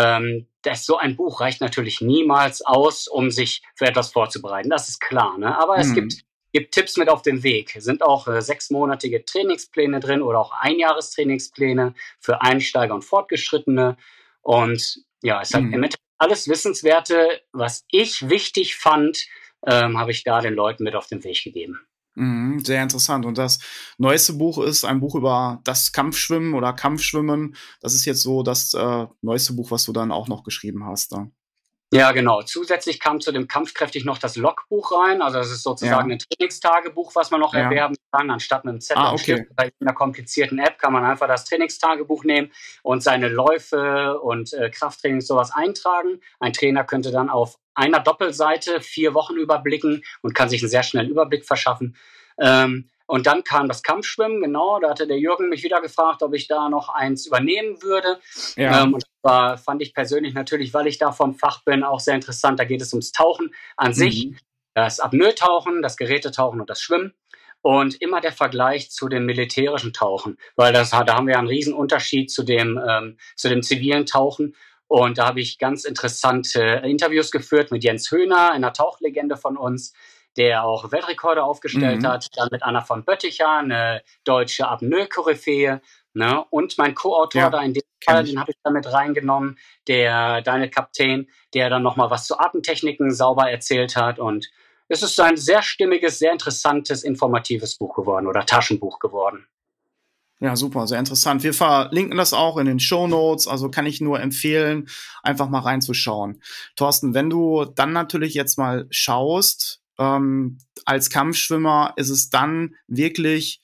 So ein Buch reicht natürlich niemals aus, um sich für etwas vorzubereiten. Das ist klar. Ne? Aber es gibt Tipps mit auf dem Weg. Es sind auch 6-monatige Trainingspläne drin oder auch Einjahrestrainingspläne für Einsteiger und Fortgeschrittene. Und ja, es hat im Endeffekt alles Wissenswerte, was ich wichtig fand, habe ich da den Leuten mit auf den Weg gegeben. Sehr interessant. Und das neueste Buch ist ein Buch über das Kampfschwimmen oder Kampfschwimmen. Das ist jetzt so das neueste Buch, was du dann auch noch geschrieben hast. Ne? Ja, genau. Zusätzlich kam zu dem Kampfkräftig noch das Logbuch rein. Also das ist sozusagen ein Trainingstagebuch, was man noch erwerben kann, anstatt mit einem Zettel und Stift. Bei einer komplizierten App kann man einfach das Trainingstagebuch nehmen und seine Läufe und Krafttrainings sowas eintragen. Ein Trainer könnte dann auf einer Doppelseite 4 Wochen überblicken und kann sich einen sehr schnellen Überblick verschaffen. Und dann kam das Kampfschwimmen, genau, da hatte der Jürgen mich wieder gefragt, ob ich da noch eins übernehmen würde. Und das fand ich persönlich natürlich, weil ich da vom Fach bin, auch sehr interessant. Da geht es ums Tauchen an sich, das Apnoe-Tauchen, das Gerätetauchen und das Schwimmen. Und immer der Vergleich zu dem militärischen Tauchen, weil da haben wir einen riesen Unterschied zu dem zivilen Tauchen. Und da habe ich ganz interessante Interviews geführt mit Jens Höhner, einer Tauchlegende von uns, der auch Weltrekorde aufgestellt hat. Dann mit Anna von Bötticher, eine deutsche Apnoe-Koryphäe. Ne? Und mein Co-Autor da in dem Fall, den habe ich da mit reingenommen, der Daniel Kaptein, der dann nochmal was zu Atemtechniken sauber erzählt hat. Und es ist ein sehr stimmiges, sehr interessantes, informatives Buch geworden oder Taschenbuch geworden. Ja, super, sehr interessant. Wir verlinken das auch in den Shownotes, also kann ich nur empfehlen, einfach mal reinzuschauen. Thorsten, wenn du dann natürlich jetzt mal schaust, als Kampfschwimmer ist es dann wirklich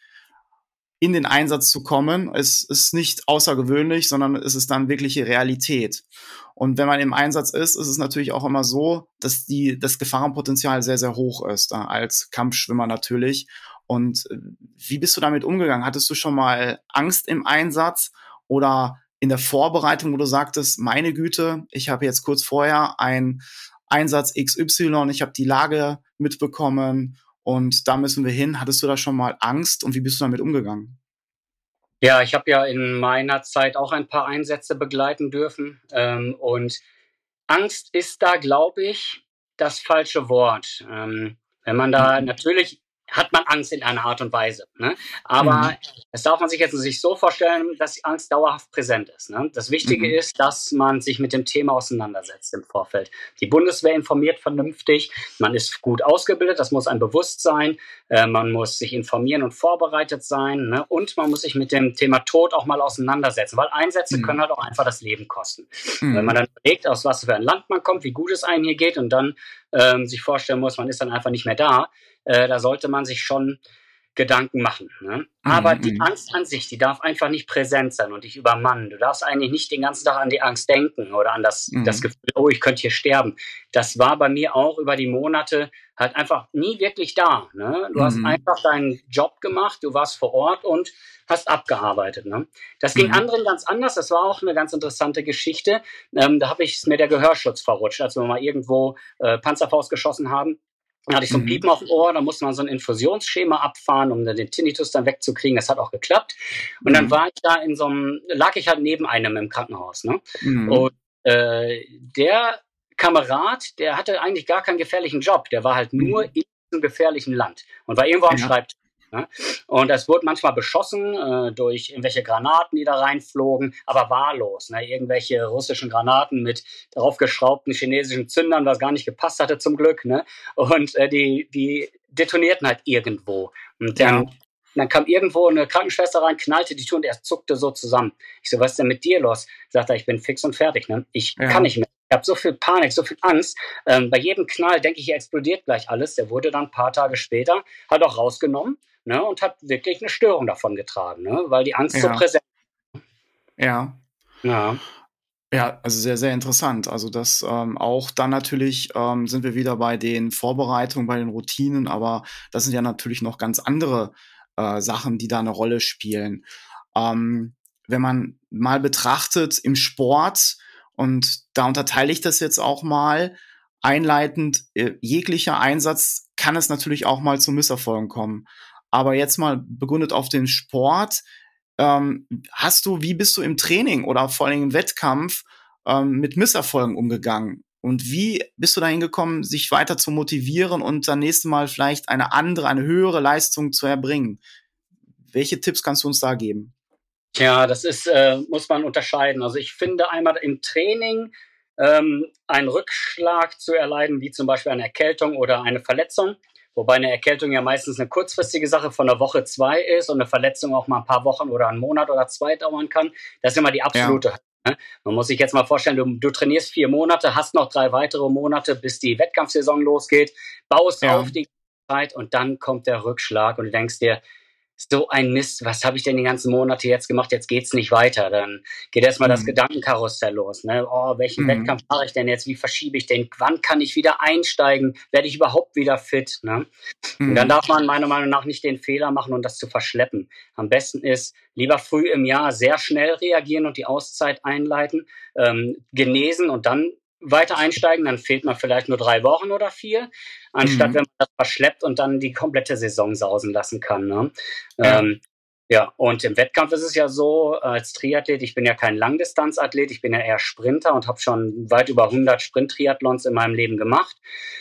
in den Einsatz zu kommen. Es ist nicht außergewöhnlich, sondern es ist dann wirkliche Realität. Und wenn man im Einsatz ist es natürlich auch immer so, dass das Gefahrenpotenzial sehr, sehr hoch ist, als Kampfschwimmer natürlich. Und wie bist du damit umgegangen? Hattest du schon mal Angst im Einsatz oder in der Vorbereitung, wo du sagtest, meine Güte, ich habe jetzt kurz vorher ein Einsatz XY, ich habe die Lage mitbekommen und da müssen wir hin. Hattest du da schon mal Angst und wie bist du damit umgegangen? Ja, ich habe ja in meiner Zeit auch ein paar Einsätze begleiten dürfen und Angst ist da, glaube ich, das falsche Wort. Wenn man da natürlich hat man Angst in einer Art und Weise. Ne? Aber das darf man sich jetzt nicht so vorstellen, dass die Angst dauerhaft präsent ist. Ne? Das Wichtige ist, dass man sich mit dem Thema auseinandersetzt im Vorfeld. Die Bundeswehr informiert vernünftig, man ist gut ausgebildet, das muss ein Bewusstsein, man muss sich informieren und vorbereitet sein, ne? Und man muss sich mit dem Thema Tod auch mal auseinandersetzen, weil Einsätze können halt auch einfach das Leben kosten. Wenn man dann überlegt, aus was für ein Land man kommt, wie gut es einem hier geht und dann sich vorstellen muss, man ist dann einfach nicht mehr da, da sollte man sich schon Gedanken machen. Ne? Aber die Angst an sich, die darf einfach nicht präsent sein und dich übermannen. Du darfst eigentlich nicht den ganzen Tag an die Angst denken oder an das Gefühl, oh, ich könnte hier sterben. Das war bei mir auch über die Monate halt einfach nie wirklich da. Ne? Du hast einfach deinen Job gemacht, du warst vor Ort und hast abgearbeitet. Ne? Das ging anderen ganz anders. Das war auch eine ganz interessante Geschichte. Da ist mir der Gehörschutz verrutscht, als wir mal irgendwo Panzerfaust geschossen haben. Da hatte ich so ein Piepen auf dem Ohr, da musste man so ein Infusionsschema abfahren, um den Tinnitus dann wegzukriegen. Das hat auch geklappt. Und dann war ich da lag ich halt neben einem im Krankenhaus. Ne? Und der Kamerad, der hatte eigentlich gar keinen gefährlichen Job. Der war halt nur in diesem gefährlichen Land und war irgendwo am Schreibtisch. Ne? Und es wurde manchmal beschossen durch irgendwelche Granaten, die da reinflogen, aber wahllos. Ne? Irgendwelche russischen Granaten mit draufgeschraubten chinesischen Zündern, was gar nicht gepasst hatte zum Glück. Ne? Und die detonierten halt irgendwo. Und dann kam irgendwo eine Krankenschwester rein, knallte die Tür und er zuckte so zusammen. Ich so, was ist denn mit dir los? Sagt er, ich bin fix und fertig. Ne? Ich kann nicht mehr. Ich habe so viel Panik, so viel Angst. Bei jedem Knall denke ich, hier explodiert gleich alles. Der wurde dann ein paar Tage später halt auch rausgenommen. Ne, und hat wirklich eine Störung davon getragen, ne, weil die Angst so präsent ist. Ja, also sehr, sehr interessant. Also das auch dann natürlich sind wir wieder bei den Vorbereitungen, bei den Routinen, aber das sind ja natürlich noch ganz andere Sachen, die da eine Rolle spielen. Wenn man mal betrachtet im Sport, und da unterteile ich das jetzt auch mal, einleitend, jeglicher Einsatz kann es natürlich auch mal zu Misserfolgen kommen. Aber jetzt mal begründet auf den Sport, wie bist du im Training oder vor allem im Wettkampf mit Misserfolgen umgegangen? Und wie bist du dahin gekommen, sich weiter zu motivieren und dann nächstes Mal vielleicht eine höhere Leistung zu erbringen? Welche Tipps kannst du uns da geben? Tja, das muss man unterscheiden. Also ich finde einmal im Training einen Rückschlag zu erleiden, wie zum Beispiel eine Erkältung oder eine Verletzung. Wobei eine Erkältung ja meistens eine kurzfristige Sache von einer Woche, 2 ist und eine Verletzung auch mal ein paar Wochen oder einen Monat oder 2 dauern kann. Das ist immer die absolute. Ne? Man muss sich jetzt mal vorstellen, du trainierst 4 Monate, hast noch 3 weitere Monate, bis die Wettkampfsaison losgeht, baust auf die Zeit und dann kommt der Rückschlag und du denkst dir, so ein Mist, was habe ich denn die ganzen Monate jetzt gemacht, jetzt geht's nicht weiter. Dann geht erstmal das Gedankenkarussell los. Ne? Oh, welchen Wettkampf mache ich denn jetzt, wie verschiebe ich den, wann kann ich wieder einsteigen, werde ich überhaupt wieder fit? Ne? Und dann darf man meiner Meinung nach nicht den Fehler machen und das zu verschleppen. Am besten ist, lieber früh im Jahr sehr schnell reagieren und die Auszeit einleiten, genesen und dann weiter einsteigen, dann fehlt man vielleicht nur 3 Wochen oder 4, anstatt wenn man das verschleppt und dann die komplette Saison sausen lassen kann. Ne? Und im Wettkampf ist es ja so, als Triathlet, ich bin ja kein Langdistanzathlet, ich bin ja eher Sprinter und habe schon weit über 100 Sprint-Triathlons in meinem Leben gemacht.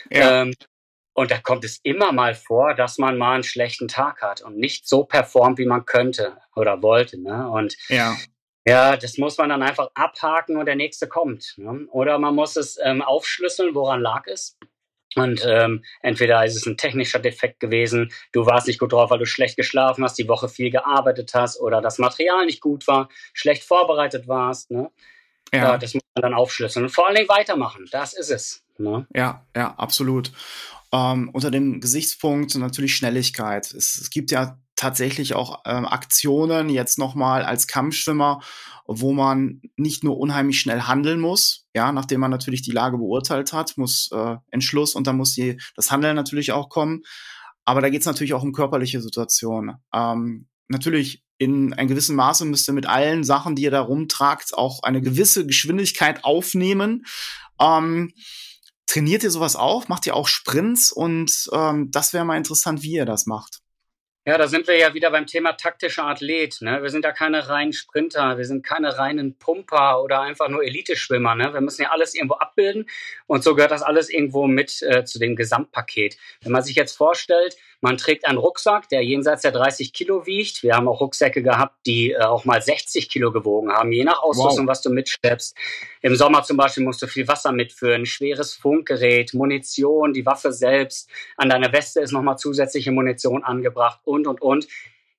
Und da kommt es immer mal vor, dass man mal einen schlechten Tag hat und nicht so performt, wie man könnte oder wollte. Ne? Und ja, das muss man dann einfach abhaken und der nächste kommt. Ne? Oder man muss es aufschlüsseln, woran lag es. Und entweder ist es ein technischer Defekt gewesen, du warst nicht gut drauf, weil du schlecht geschlafen hast, die Woche viel gearbeitet hast oder das Material nicht gut war, schlecht vorbereitet warst. Ne? Ja, das muss man dann aufschlüsseln und vor allen Dingen weitermachen. Das ist es. Ne? Ja, absolut. Unter dem Gesichtspunkt natürlich Schnelligkeit. Es gibt ja tatsächlich auch Aktionen jetzt nochmal als Kampfschwimmer, wo man nicht nur unheimlich schnell handeln muss, nachdem man natürlich die Lage beurteilt hat, muss Entschluss und dann muss das Handeln natürlich auch kommen. Aber da geht es natürlich auch um körperliche Situationen. Natürlich in einem gewissen Maße müsst ihr mit allen Sachen, die ihr da rumtragt, auch eine gewisse Geschwindigkeit aufnehmen. Trainiert ihr sowas auch? Macht ihr auch Sprints? Und das wäre mal interessant, wie ihr das macht. Ja, da sind wir ja wieder beim Thema taktischer Athlet. Ne? Wir sind ja keine reinen Sprinter, wir sind keine reinen Pumper oder einfach nur Eliteschwimmer. Ne? Wir müssen ja alles irgendwo abbilden und so gehört das alles irgendwo mit zu dem Gesamtpaket. Wenn man sich jetzt vorstellt, man trägt einen Rucksack, der jenseits der 30 Kilo wiegt. Wir haben auch Rucksäcke gehabt, die auch mal 60 Kilo gewogen haben, je nach Ausrüstung, was du mitschleppst. Im Sommer zum Beispiel musst du viel Wasser mitführen, schweres Funkgerät, Munition, die Waffe selbst. An deiner Weste ist nochmal zusätzliche Munition angebracht und.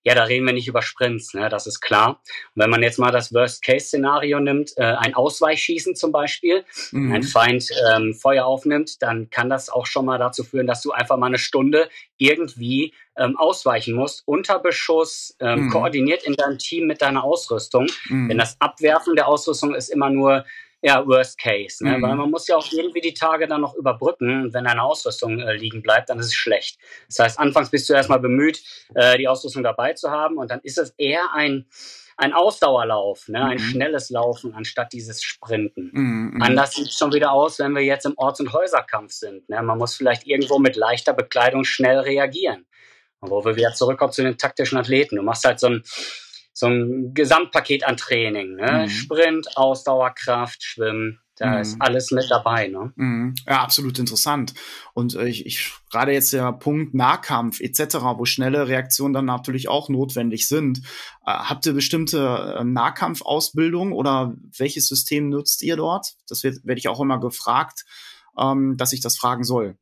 ja, da reden wir nicht über Sprints, ne, das ist klar. Und wenn man jetzt mal das Worst-Case-Szenario nimmt, ein Ausweichschießen zum Beispiel, ein Feind Feuer aufnimmt, dann kann das auch schon mal dazu führen, dass du einfach mal eine Stunde irgendwie ausweichen musst, unter Beschuss, koordiniert in deinem Team mit deiner Ausrüstung. Denn das Abwerfen der Ausrüstung ist immer nur Worst Case, ne? Weil man muss ja auch irgendwie die Tage dann noch überbrücken. Und wenn eine Ausrüstung liegen bleibt, dann ist es schlecht. Das heißt, anfangs bist du erstmal bemüht, die Ausrüstung dabei zu haben. Und dann ist es eher ein Ausdauerlauf, ne? Ein schnelles Laufen anstatt dieses Sprinten. Anders sieht es schon wieder aus, wenn wir jetzt im Orts- und Häuserkampf sind. Ne? Man muss vielleicht irgendwo mit leichter Bekleidung schnell reagieren. Und wo wir wieder zurückkommen zu den taktischen Athleten. Du machst halt so ein Gesamtpaket an Training, ne? Sprint, Ausdauer, Kraft, Schwimmen, da ist alles mit dabei, ne? Ja, absolut interessant. Und ich gerade jetzt der Punkt Nahkampf etc., wo schnelle Reaktionen dann natürlich auch notwendig sind. Habt ihr bestimmte Nahkampfausbildung oder welches System nutzt ihr dort? Das werde ich auch immer gefragt, dass ich das fragen soll.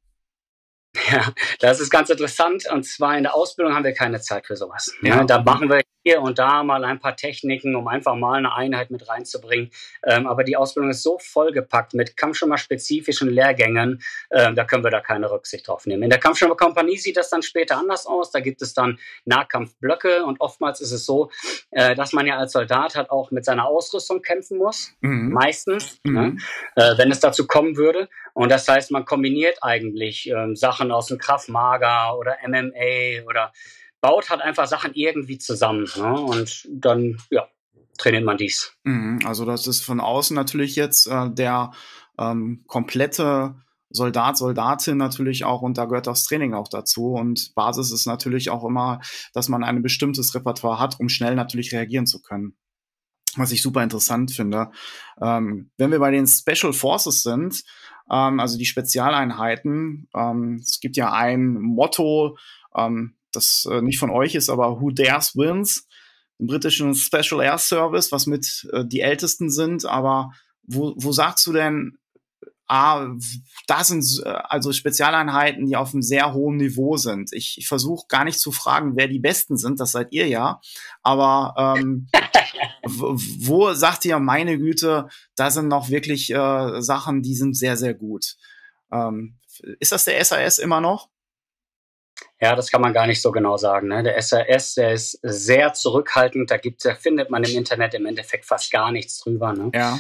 Ja, das ist ganz interessant. Und zwar in der Ausbildung haben wir keine Zeit für sowas. Ja, da machen wir hier und da mal ein paar Techniken, um einfach mal eine Einheit mit reinzubringen. Aber die Ausbildung ist so vollgepackt mit kampfschwimmer-spezifischen Lehrgängen, da können wir da keine Rücksicht drauf nehmen. In der Kampfschwimmerkompanie sieht das dann später anders aus. Da gibt es dann Nahkampfblöcke und oftmals ist es so, dass man ja als Soldat halt auch mit seiner Ausrüstung kämpfen muss. Meistens, ne? Wenn es dazu kommen würde. Und das heißt, man kombiniert eigentlich Sachen aus dem Krav Maga oder MMA oder baut halt einfach Sachen irgendwie zusammen, ne? Und dann, trainiert man dies. Also das ist von außen natürlich jetzt der komplette Soldat, Soldatin natürlich auch, und da gehört das Training auch dazu. Und Basis ist natürlich auch immer, dass man ein bestimmtes Repertoire hat, um schnell natürlich reagieren zu können. Was ich super interessant finde. Wenn wir bei den Special Forces sind, also die Spezialeinheiten, es gibt ja ein Motto, das nicht von euch ist, aber Who Dares Wins, im britischen Special Air Service, was mit die Ältesten sind. Aber wo sagst du denn, da sind also Spezialeinheiten, die auf einem sehr hohen Niveau sind? Ich versuche gar nicht zu fragen, wer die Besten sind, das seid ihr ja. Aber wo sagt ihr, meine Güte, da sind noch wirklich Sachen, die sind sehr, sehr gut. Ist das der SAS immer noch? Ja, das kann man gar nicht so genau sagen, ne? Der SAS, der ist sehr zurückhaltend. Da findet man im Internet im Endeffekt fast gar nichts drüber, ne? Ja.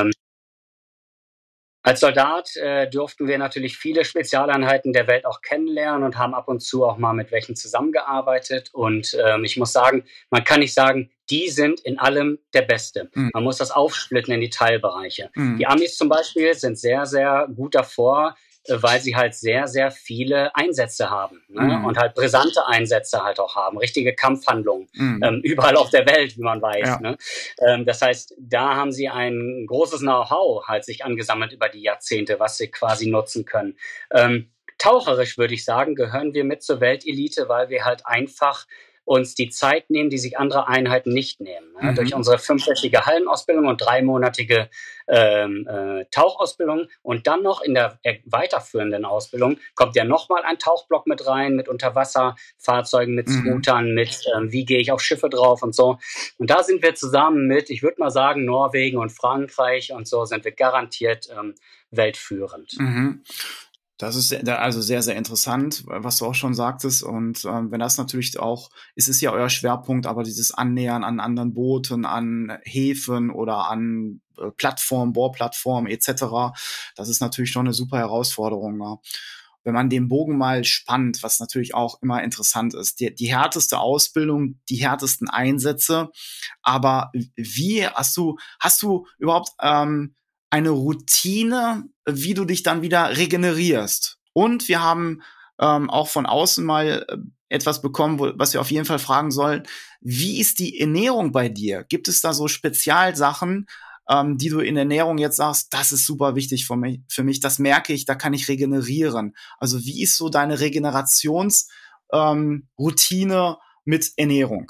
Als Soldat durften wir natürlich viele Spezialeinheiten der Welt auch kennenlernen und haben ab und zu auch mal mit welchen zusammengearbeitet. Und ich muss sagen, man kann nicht sagen, die sind in allem der Beste. Man muss das aufsplitten in die Teilbereiche. Die Amis zum Beispiel sind sehr, sehr gut davor, weil sie halt sehr, sehr viele Einsätze haben, ne? Und halt brisante Einsätze halt auch haben, richtige Kampfhandlungen, überall auf der Welt, wie man weiß. Ja. Ne? Das heißt, da haben sie ein großes Know-how halt sich angesammelt über die Jahrzehnte, was sie quasi nutzen können. Taucherisch würde ich sagen, gehören wir mit zur Weltelite, weil wir halt einfach uns die Zeit nehmen, die sich andere Einheiten nicht nehmen. Ne? Durch unsere 5-wöchige Hallenausbildung und 3-monatige Tauchausbildung und dann noch in der weiterführenden Ausbildung kommt ja nochmal ein Tauchblock mit rein, mit Unterwasserfahrzeugen, mit Scootern, mit wie gehe ich auf Schiffe drauf und so. Und da sind wir zusammen mit, ich würde mal sagen, Norwegen und Frankreich und so sind wir garantiert weltführend. Das ist also sehr, sehr interessant, was du auch schon sagtest. Und wenn das natürlich auch, es ist ja euer Schwerpunkt, aber dieses Annähern an anderen Booten, an Häfen oder an Plattformen, Bohrplattformen etc., das ist natürlich schon eine super Herausforderung. Ja. Wenn man den Bogen mal spannt, was natürlich auch immer interessant ist, die härteste Ausbildung, die härtesten Einsätze, aber wie hast du überhaupt eine Routine, wie du dich dann wieder regenerierst? Und wir haben auch von außen mal etwas bekommen, was wir auf jeden Fall fragen sollen. Wie ist die Ernährung bei dir? Gibt es da so Spezialsachen, die du in Ernährung jetzt sagst, das ist super wichtig für mich, das merke ich, da kann ich regenerieren. Also wie ist so deine Regenerationsroutine mit Ernährung?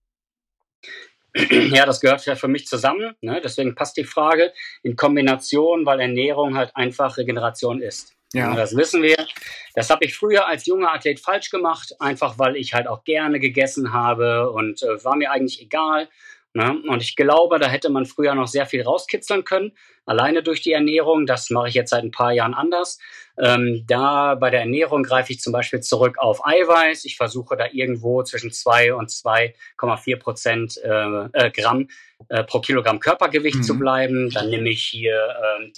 Ja, das gehört ja für mich zusammen, ne? Deswegen passt die Frage in Kombination, weil Ernährung halt einfach Regeneration ist. Ja. Das wissen wir. Das habe ich früher als junger Athlet falsch gemacht, einfach weil ich halt auch gerne gegessen habe und war mir eigentlich egal. Ne? Und ich glaube, da hätte man früher noch sehr viel rauskitzeln können, alleine durch die Ernährung. Das mache ich jetzt seit ein paar Jahren anders. Da bei der Ernährung greife ich zum Beispiel zurück auf Eiweiß. Ich versuche da irgendwo zwischen 2 und 2,4% Gramm pro Kilogramm Körpergewicht zu bleiben. Dann nehme ich hier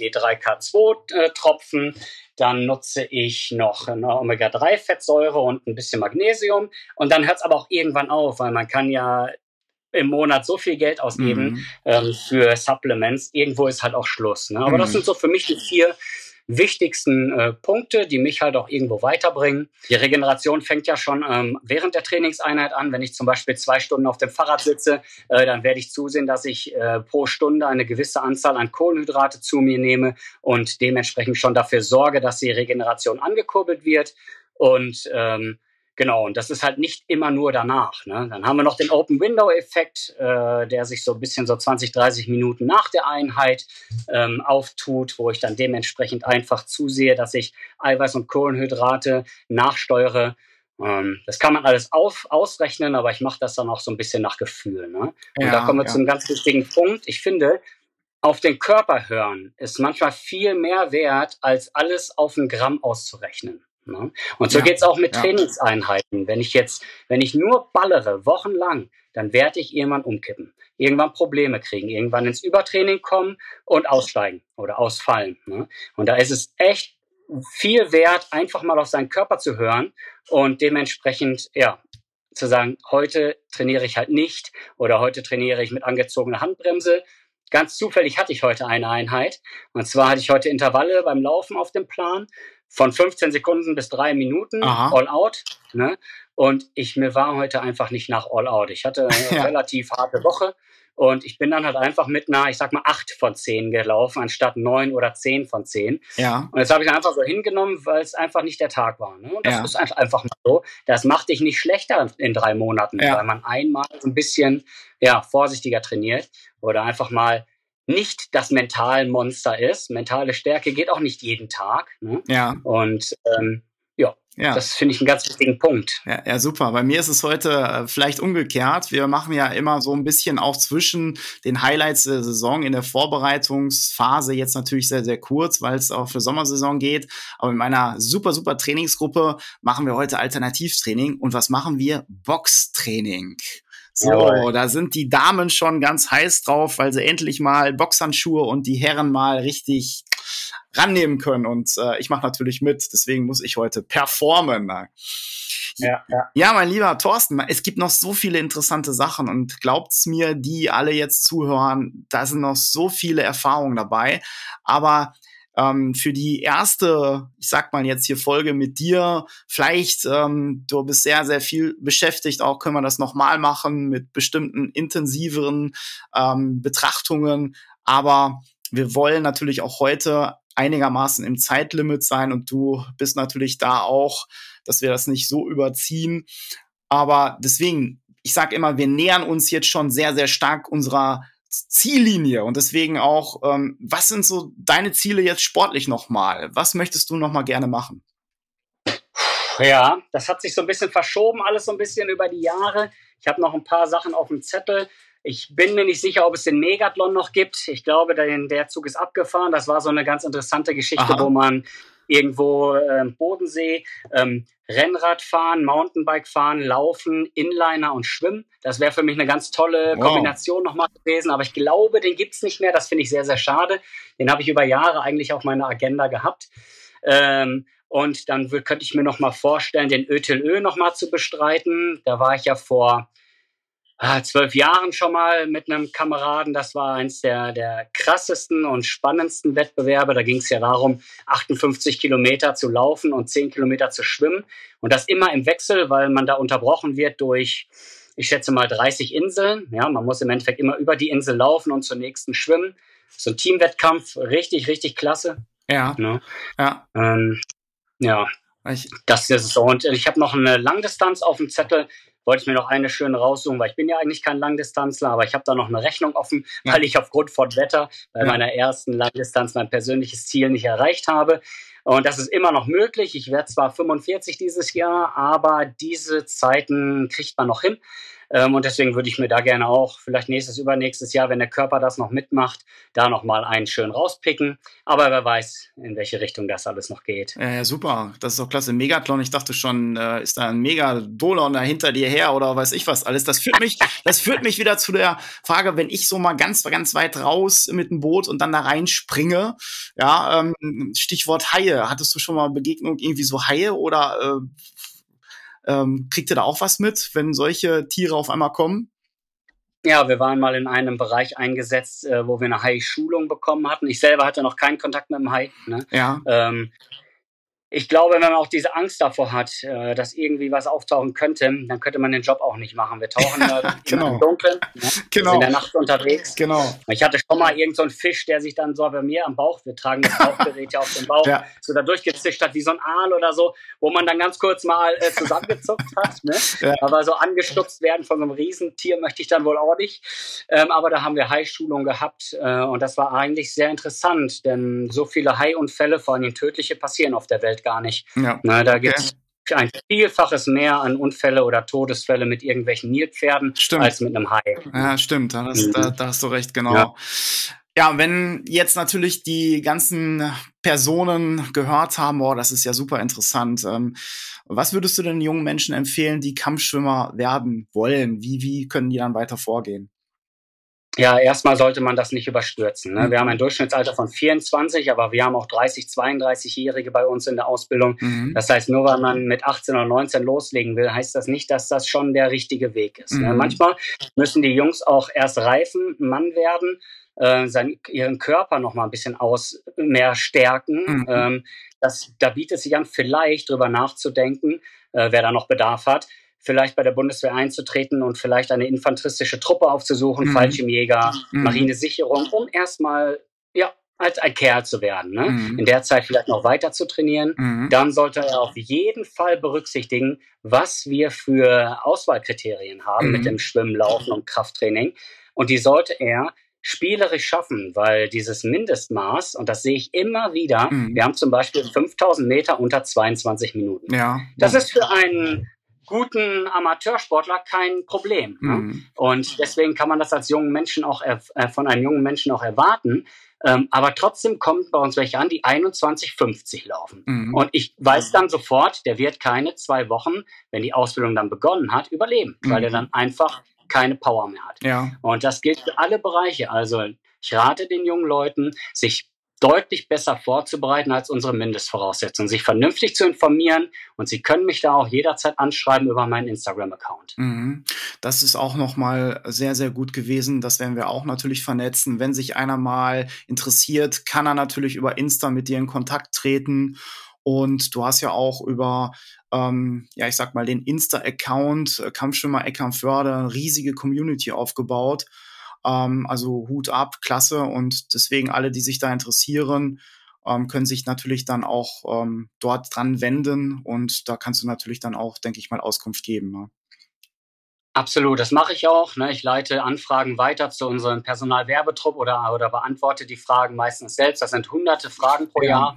D3K2 Tropfen. Dann nutze ich noch eine Omega-3-Fettsäure und ein bisschen Magnesium. Und dann hört es aber auch irgendwann auf, weil man kann ja im Monat so viel Geld ausgeben für Supplements. Irgendwo ist halt auch Schluss. Ne? Aber das sind so für mich die 4 wichtigsten Punkte, die mich halt auch irgendwo weiterbringen. Die Regeneration fängt ja schon während der Trainingseinheit an. Wenn ich zum Beispiel 2 Stunden auf dem Fahrrad sitze, dann werde ich zusehen, dass ich pro Stunde eine gewisse Anzahl an Kohlenhydrate zu mir nehme und dementsprechend schon dafür sorge, dass die Regeneration angekurbelt wird. Und genau, und das ist halt nicht immer nur danach. Ne? Dann haben wir noch den Open-Window-Effekt, der sich so ein bisschen so 20, 30 Minuten nach der Einheit auftut, wo ich dann dementsprechend einfach zusehe, dass ich Eiweiß und Kohlenhydrate nachsteuere. Das kann man alles ausrechnen, aber ich mache das dann auch so ein bisschen nach Gefühl. Ne? Und da kommen wir zu einem ganz wichtigen Punkt. Ich finde, auf den Körper hören ist manchmal viel mehr wert, als alles auf ein Gramm auszurechnen. Ne? Und so geht's auch mit Trainingseinheiten. Wenn ich nur ballere, wochenlang, dann werde ich irgendwann umkippen, irgendwann Probleme kriegen, irgendwann ins Übertraining kommen und aussteigen oder ausfallen. Ne? Und da ist es echt viel wert, einfach mal auf seinen Körper zu hören und dementsprechend, zu sagen, heute trainiere ich halt nicht oder heute trainiere ich mit angezogener Handbremse. Ganz zufällig hatte ich heute eine Einheit. Und zwar hatte ich heute Intervalle beim Laufen auf dem Plan von 15 Sekunden bis 3 Minuten, all out. Ne? Und mir war heute einfach nicht nach all out. Ich hatte eine relativ harte Woche und ich bin dann halt einfach mit einer, ich sag mal, 8 von 10 gelaufen, anstatt 9 oder 10 von 10. Ja. Und das habe ich dann einfach so hingenommen, weil es einfach nicht der Tag war. Ne? Und das ist einfach mal so. Das macht dich nicht schlechter in 3 Monaten, weil man einmal so ein bisschen vorsichtiger trainiert oder einfach mal nicht das Mentalmonster ist. Mentale Stärke geht auch nicht jeden Tag. Ne? Ja. Und das finde ich einen ganz wichtigen Punkt. Ja, super. Bei mir ist es heute vielleicht umgekehrt. Wir machen ja immer so ein bisschen auch zwischen den Highlights der Saison in der Vorbereitungsphase jetzt natürlich sehr, sehr kurz, weil es auch für Sommersaison geht. Aber in meiner super, super Trainingsgruppe machen wir heute Alternativtraining. Und was machen wir? Boxtraining. So, da sind die Damen schon ganz heiß drauf, weil sie endlich mal Boxhandschuhe und die Herren mal richtig rannehmen können. Und ich mache natürlich mit, deswegen muss ich heute performen. Ja, mein lieber Thorsten, es gibt noch so viele interessante Sachen und glaubt's mir, die alle jetzt zuhören, da sind noch so viele Erfahrungen dabei. Aber für die erste, ich sag mal jetzt hier Folge mit dir, vielleicht, du bist sehr, sehr viel beschäftigt, auch können wir das nochmal machen mit bestimmten intensiveren Betrachtungen, aber wir wollen natürlich auch heute einigermaßen im Zeitlimit sein und du bist natürlich da auch, dass wir das nicht so überziehen, aber deswegen, ich sag immer, wir nähern uns jetzt schon sehr, sehr stark unserer Ziellinie und deswegen auch, was sind so deine Ziele jetzt sportlich nochmal? Was möchtest du nochmal gerne machen? Ja, das hat sich so ein bisschen verschoben, alles so ein bisschen über die Jahre. Ich habe noch ein paar Sachen auf dem Zettel. Ich bin mir nicht sicher, ob es den Megathlon noch gibt. Ich glaube, der Zug ist abgefahren. Das war so eine ganz interessante Geschichte, wo man irgendwo Bodensee, Rennrad fahren, Mountainbike fahren, Laufen, Inliner und Schwimmen. Das wäre für mich eine ganz tolle Kombination nochmal gewesen. Aber ich glaube, den gibt's nicht mehr. Das finde ich sehr, sehr schade. Den habe ich über Jahre eigentlich auf meiner Agenda gehabt. Und dann könnte ich mir noch mal vorstellen, den ÖTLÖ noch mal zu bestreiten. Da war ich ja vor 12 Jahren schon mal mit einem Kameraden. Das war eins der krassesten und spannendsten Wettbewerbe. Da ging es ja darum, 58 Kilometer zu laufen und 10 Kilometer zu schwimmen. Und das immer im Wechsel, weil man da unterbrochen wird durch, ich schätze mal, 30 Inseln. Ja, man muss im Endeffekt immer über die Insel laufen und zur nächsten schwimmen. So ein Teamwettkampf, richtig, richtig klasse. Ja. Das ist so. Und ich habe noch eine Langdistanz auf dem Zettel. wollte ich mir noch eine schöne raussuchen, weil ich bin ja eigentlich kein Langdistanzler, aber ich habe da noch eine Rechnung offen, weil ich aufgrund von Wetter bei meiner ersten Langdistanz mein persönliches Ziel nicht erreicht habe. Und das ist immer noch möglich. Ich werde zwar 45 dieses Jahr, aber diese Zeiten kriegt man noch hin. Und deswegen würde ich mir da gerne auch vielleicht übernächstes Jahr, wenn der Körper das noch mitmacht, da nochmal einen schön rauspicken. Aber wer weiß, in welche Richtung das alles noch geht. Ja, super. Das ist doch klasse. Megathlon. Ich dachte schon, ist da ein Megadolon da hinter dir her oder weiß ich was alles. Das führt mich wieder zu der Frage, wenn ich so mal ganz, ganz weit raus mit dem Boot und dann da reinspringe. Ja, Stichwort Haie. Hattest du schon mal Begegnung irgendwie so Haie oder kriegt ihr da auch was mit, wenn solche Tiere auf einmal kommen? Ja, wir waren mal in einem Bereich eingesetzt, wo wir eine Hai-Schulung bekommen hatten. Ich selber hatte noch keinen Kontakt mit dem Hai. Ne? Ja. Ich glaube, wenn man auch diese Angst davor hat, dass irgendwie was auftauchen könnte, dann könnte man den Job auch nicht machen. Wir tauchen im Dunkeln, ne? Sind in der Nacht unterwegs. Genau. Ich hatte schon mal irgend so einen Fisch, der sich dann so bei mir am Bauch, wir tragen das Tauchgerät ja auf dem Bauch, so da durchgezischt hat wie so ein Aal oder so, wo man dann ganz kurz mal zusammengezuckt hat. Ne? Ja. Aber so angestupst werden von so einem Riesentier möchte ich dann wohl auch nicht. Aber da haben wir Hai-Schulung gehabt und das war eigentlich sehr interessant, denn so viele Hai-Unfälle, vor allem tödliche, passieren auf der Welt gar nicht. Ja. Na, da gibt es ein Vielfaches mehr an Unfälle oder Todesfälle mit irgendwelchen Nilpferden als mit einem Hai. Ja, stimmt. Da hast du recht, genau. Ja, wenn jetzt natürlich die ganzen Personen gehört haben, das ist ja super interessant. Was würdest du den jungen Menschen empfehlen, die Kampfschwimmer werden wollen? Wie können die dann weiter vorgehen? Ja, erstmal sollte man das nicht überstürzen. Ne? Wir haben ein Durchschnittsalter von 24, aber wir haben auch 30, 32-Jährige bei uns in der Ausbildung. Das heißt, nur weil man mit 18 oder 19 loslegen will, heißt das nicht, dass das schon der richtige Weg ist. Ne? Manchmal müssen die Jungs auch erst reifen, Mann werden, ihren Körper noch mal ein bisschen mehr stärken. Da bietet sich an, vielleicht drüber nachzudenken, wer da noch Bedarf hat, vielleicht bei der Bundeswehr einzutreten und vielleicht eine infanteristische Truppe aufzusuchen, Fallschirmjäger, Marinesicherung, um erstmal als ein Kerl zu werden. Ne? In der Zeit vielleicht noch weiter zu trainieren. Dann sollte er auf jeden Fall berücksichtigen, was wir für Auswahlkriterien haben mit dem Schwimmen, Laufen und Krafttraining. Und die sollte er spielerisch schaffen, weil dieses Mindestmaß, und das sehe ich immer wieder, wir haben zum Beispiel 5000 Meter unter 22 Minuten. Ja. Das ist für einen guten Amateursportler kein Problem. Ne? Und deswegen kann man das als jungen Menschen auch von einem jungen Menschen auch erwarten. Aber trotzdem kommen bei uns welche an, die 21,50 laufen. Und ich weiß dann sofort, der wird keine 2 Wochen, wenn die Ausbildung dann begonnen hat, überleben, weil er dann einfach keine Power mehr hat. Ja. Und das gilt für alle Bereiche. Also ich rate den jungen Leuten, sich deutlich besser vorzubereiten als unsere Mindestvoraussetzungen, sich vernünftig zu informieren, und Sie können mich da auch jederzeit anschreiben über meinen Instagram-Account. Das ist auch nochmal sehr, sehr gut gewesen. Das werden wir auch natürlich vernetzen. Wenn sich einer mal interessiert, kann er natürlich über Insta mit dir in Kontakt treten. Und du hast ja auch über, ich sag mal, den Insta-Account Kampfschwimmer Eckernförde eine riesige Community aufgebaut. Also Hut ab, klasse. Und deswegen alle, die sich da interessieren, können sich natürlich dann auch dort dran wenden. Und da kannst du natürlich dann auch, denke ich mal, Auskunft geben. Ne? Absolut, das mache ich auch. Ne? Ich leite Anfragen weiter zu unserem Personalwerbetrupp oder beantworte die Fragen meistens selbst. Das sind hunderte Fragen pro Jahr.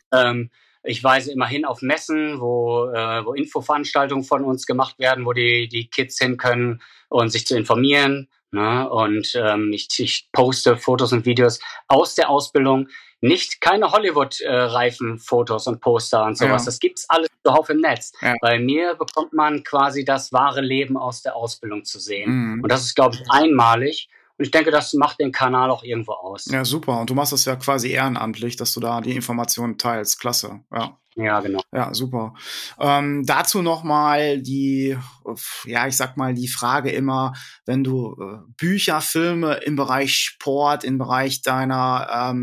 Ich weise immerhin auf Messen, wo Infoveranstaltungen von uns gemacht werden, wo die Kids hin können und sich zu informieren. Ne? Und ich poste Fotos und Videos aus der Ausbildung. Keine Hollywood-Reifen-Fotos und Poster und sowas. Das gibt's alles zuhauf im Netz. Ja. Bei mir bekommt man quasi das wahre Leben aus der Ausbildung zu sehen. Und das ist, glaube ich, einmalig. Und ich denke, das macht den Kanal auch irgendwo aus. Ja, super. Und du machst das ja quasi ehrenamtlich, dass du da die Informationen teilst. Klasse, ja. Ja, genau. Ja, super. Dazu nochmal die Frage immer, wenn du Bücher, Filme im Bereich Sport, im Bereich deiner,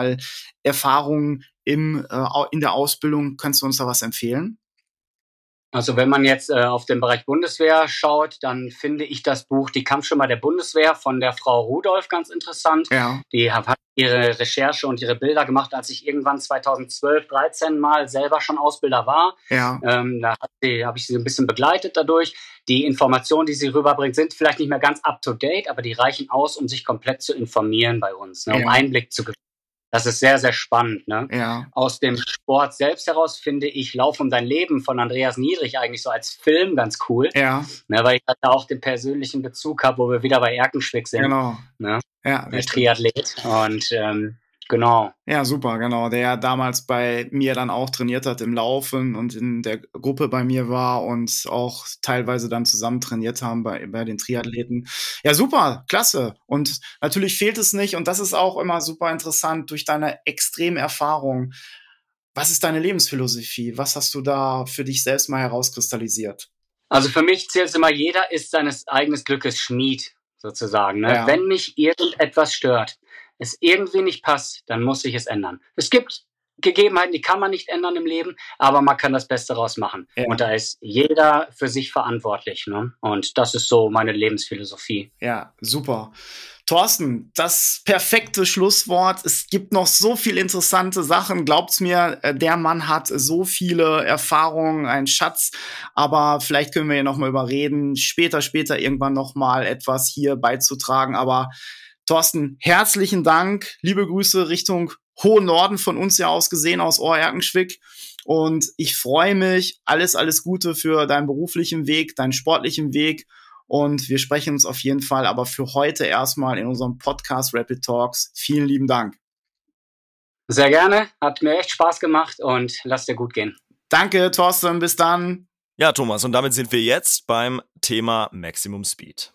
Erfahrungen in der Ausbildung, kannst du uns da was empfehlen? Also wenn man jetzt auf den Bereich Bundeswehr schaut, dann finde ich das Buch Die Kampfschwimmer der Bundeswehr von der Frau Rudolph ganz interessant. Ja. Die hat ihre Recherche und ihre Bilder gemacht, als ich irgendwann 2012, 13 mal selber schon Ausbilder war. Ja. Da habe ich sie ein bisschen begleitet dadurch. Die Informationen, die sie rüberbringt, sind vielleicht nicht mehr ganz up-to-date, aber die reichen aus, um sich komplett zu informieren bei uns, ne, um Einblick zu gewinnen. Das ist sehr, sehr spannend. Ne? Ja. Aus dem Sport selbst heraus finde ich Lauf um dein Leben von Andreas Niedrich eigentlich so als Film ganz cool. Ja. Ne, weil ich da auch den persönlichen Bezug habe, wo wir wieder bei Erkenschwick sind. Genau. Ne? Ja, der Triathlet. Und genau. Ja, super, genau. Der damals bei mir dann auch trainiert hat im Laufen und in der Gruppe bei mir war und auch teilweise dann zusammen trainiert haben bei den Triathleten. Ja, super, klasse. Und natürlich fehlt es nicht, und das ist auch immer super interessant, durch deine extreme Erfahrung. Was ist deine Lebensphilosophie? Was hast du da für dich selbst mal herauskristallisiert? Also für mich zählt es immer, jeder ist seines eigenen Glückes Schmied, sozusagen. Ne? Ja. Wenn mich irgendetwas stört, es irgendwie nicht passt, dann muss ich es ändern. Es gibt Gegebenheiten, die kann man nicht ändern im Leben, aber man kann das Beste draus machen. Ja. Und da ist jeder für sich verantwortlich. Ne? Und das ist so meine Lebensphilosophie. Ja, super. Thorsten, das perfekte Schlusswort. Es gibt noch so viel interessante Sachen. Glaubt's mir, der Mann hat so viele Erfahrungen, ein Schatz. Aber vielleicht können wir ja noch mal überreden, später irgendwann noch mal etwas hier beizutragen. Aber Thorsten, herzlichen Dank. Liebe Grüße Richtung hohen Norden von uns ja aus gesehen, aus Ohr-Erkenschwick. Und ich freue mich. Alles Gute für deinen beruflichen Weg, deinen sportlichen Weg. Und wir sprechen uns auf jeden Fall aber für heute erstmal in unserem Podcast Rapid Talks. Vielen lieben Dank. Sehr gerne. Hat mir echt Spaß gemacht und lass dir gut gehen. Danke, Thorsten. Bis dann. Ja, Thomas, und damit sind wir jetzt beim Thema Maximum Speed.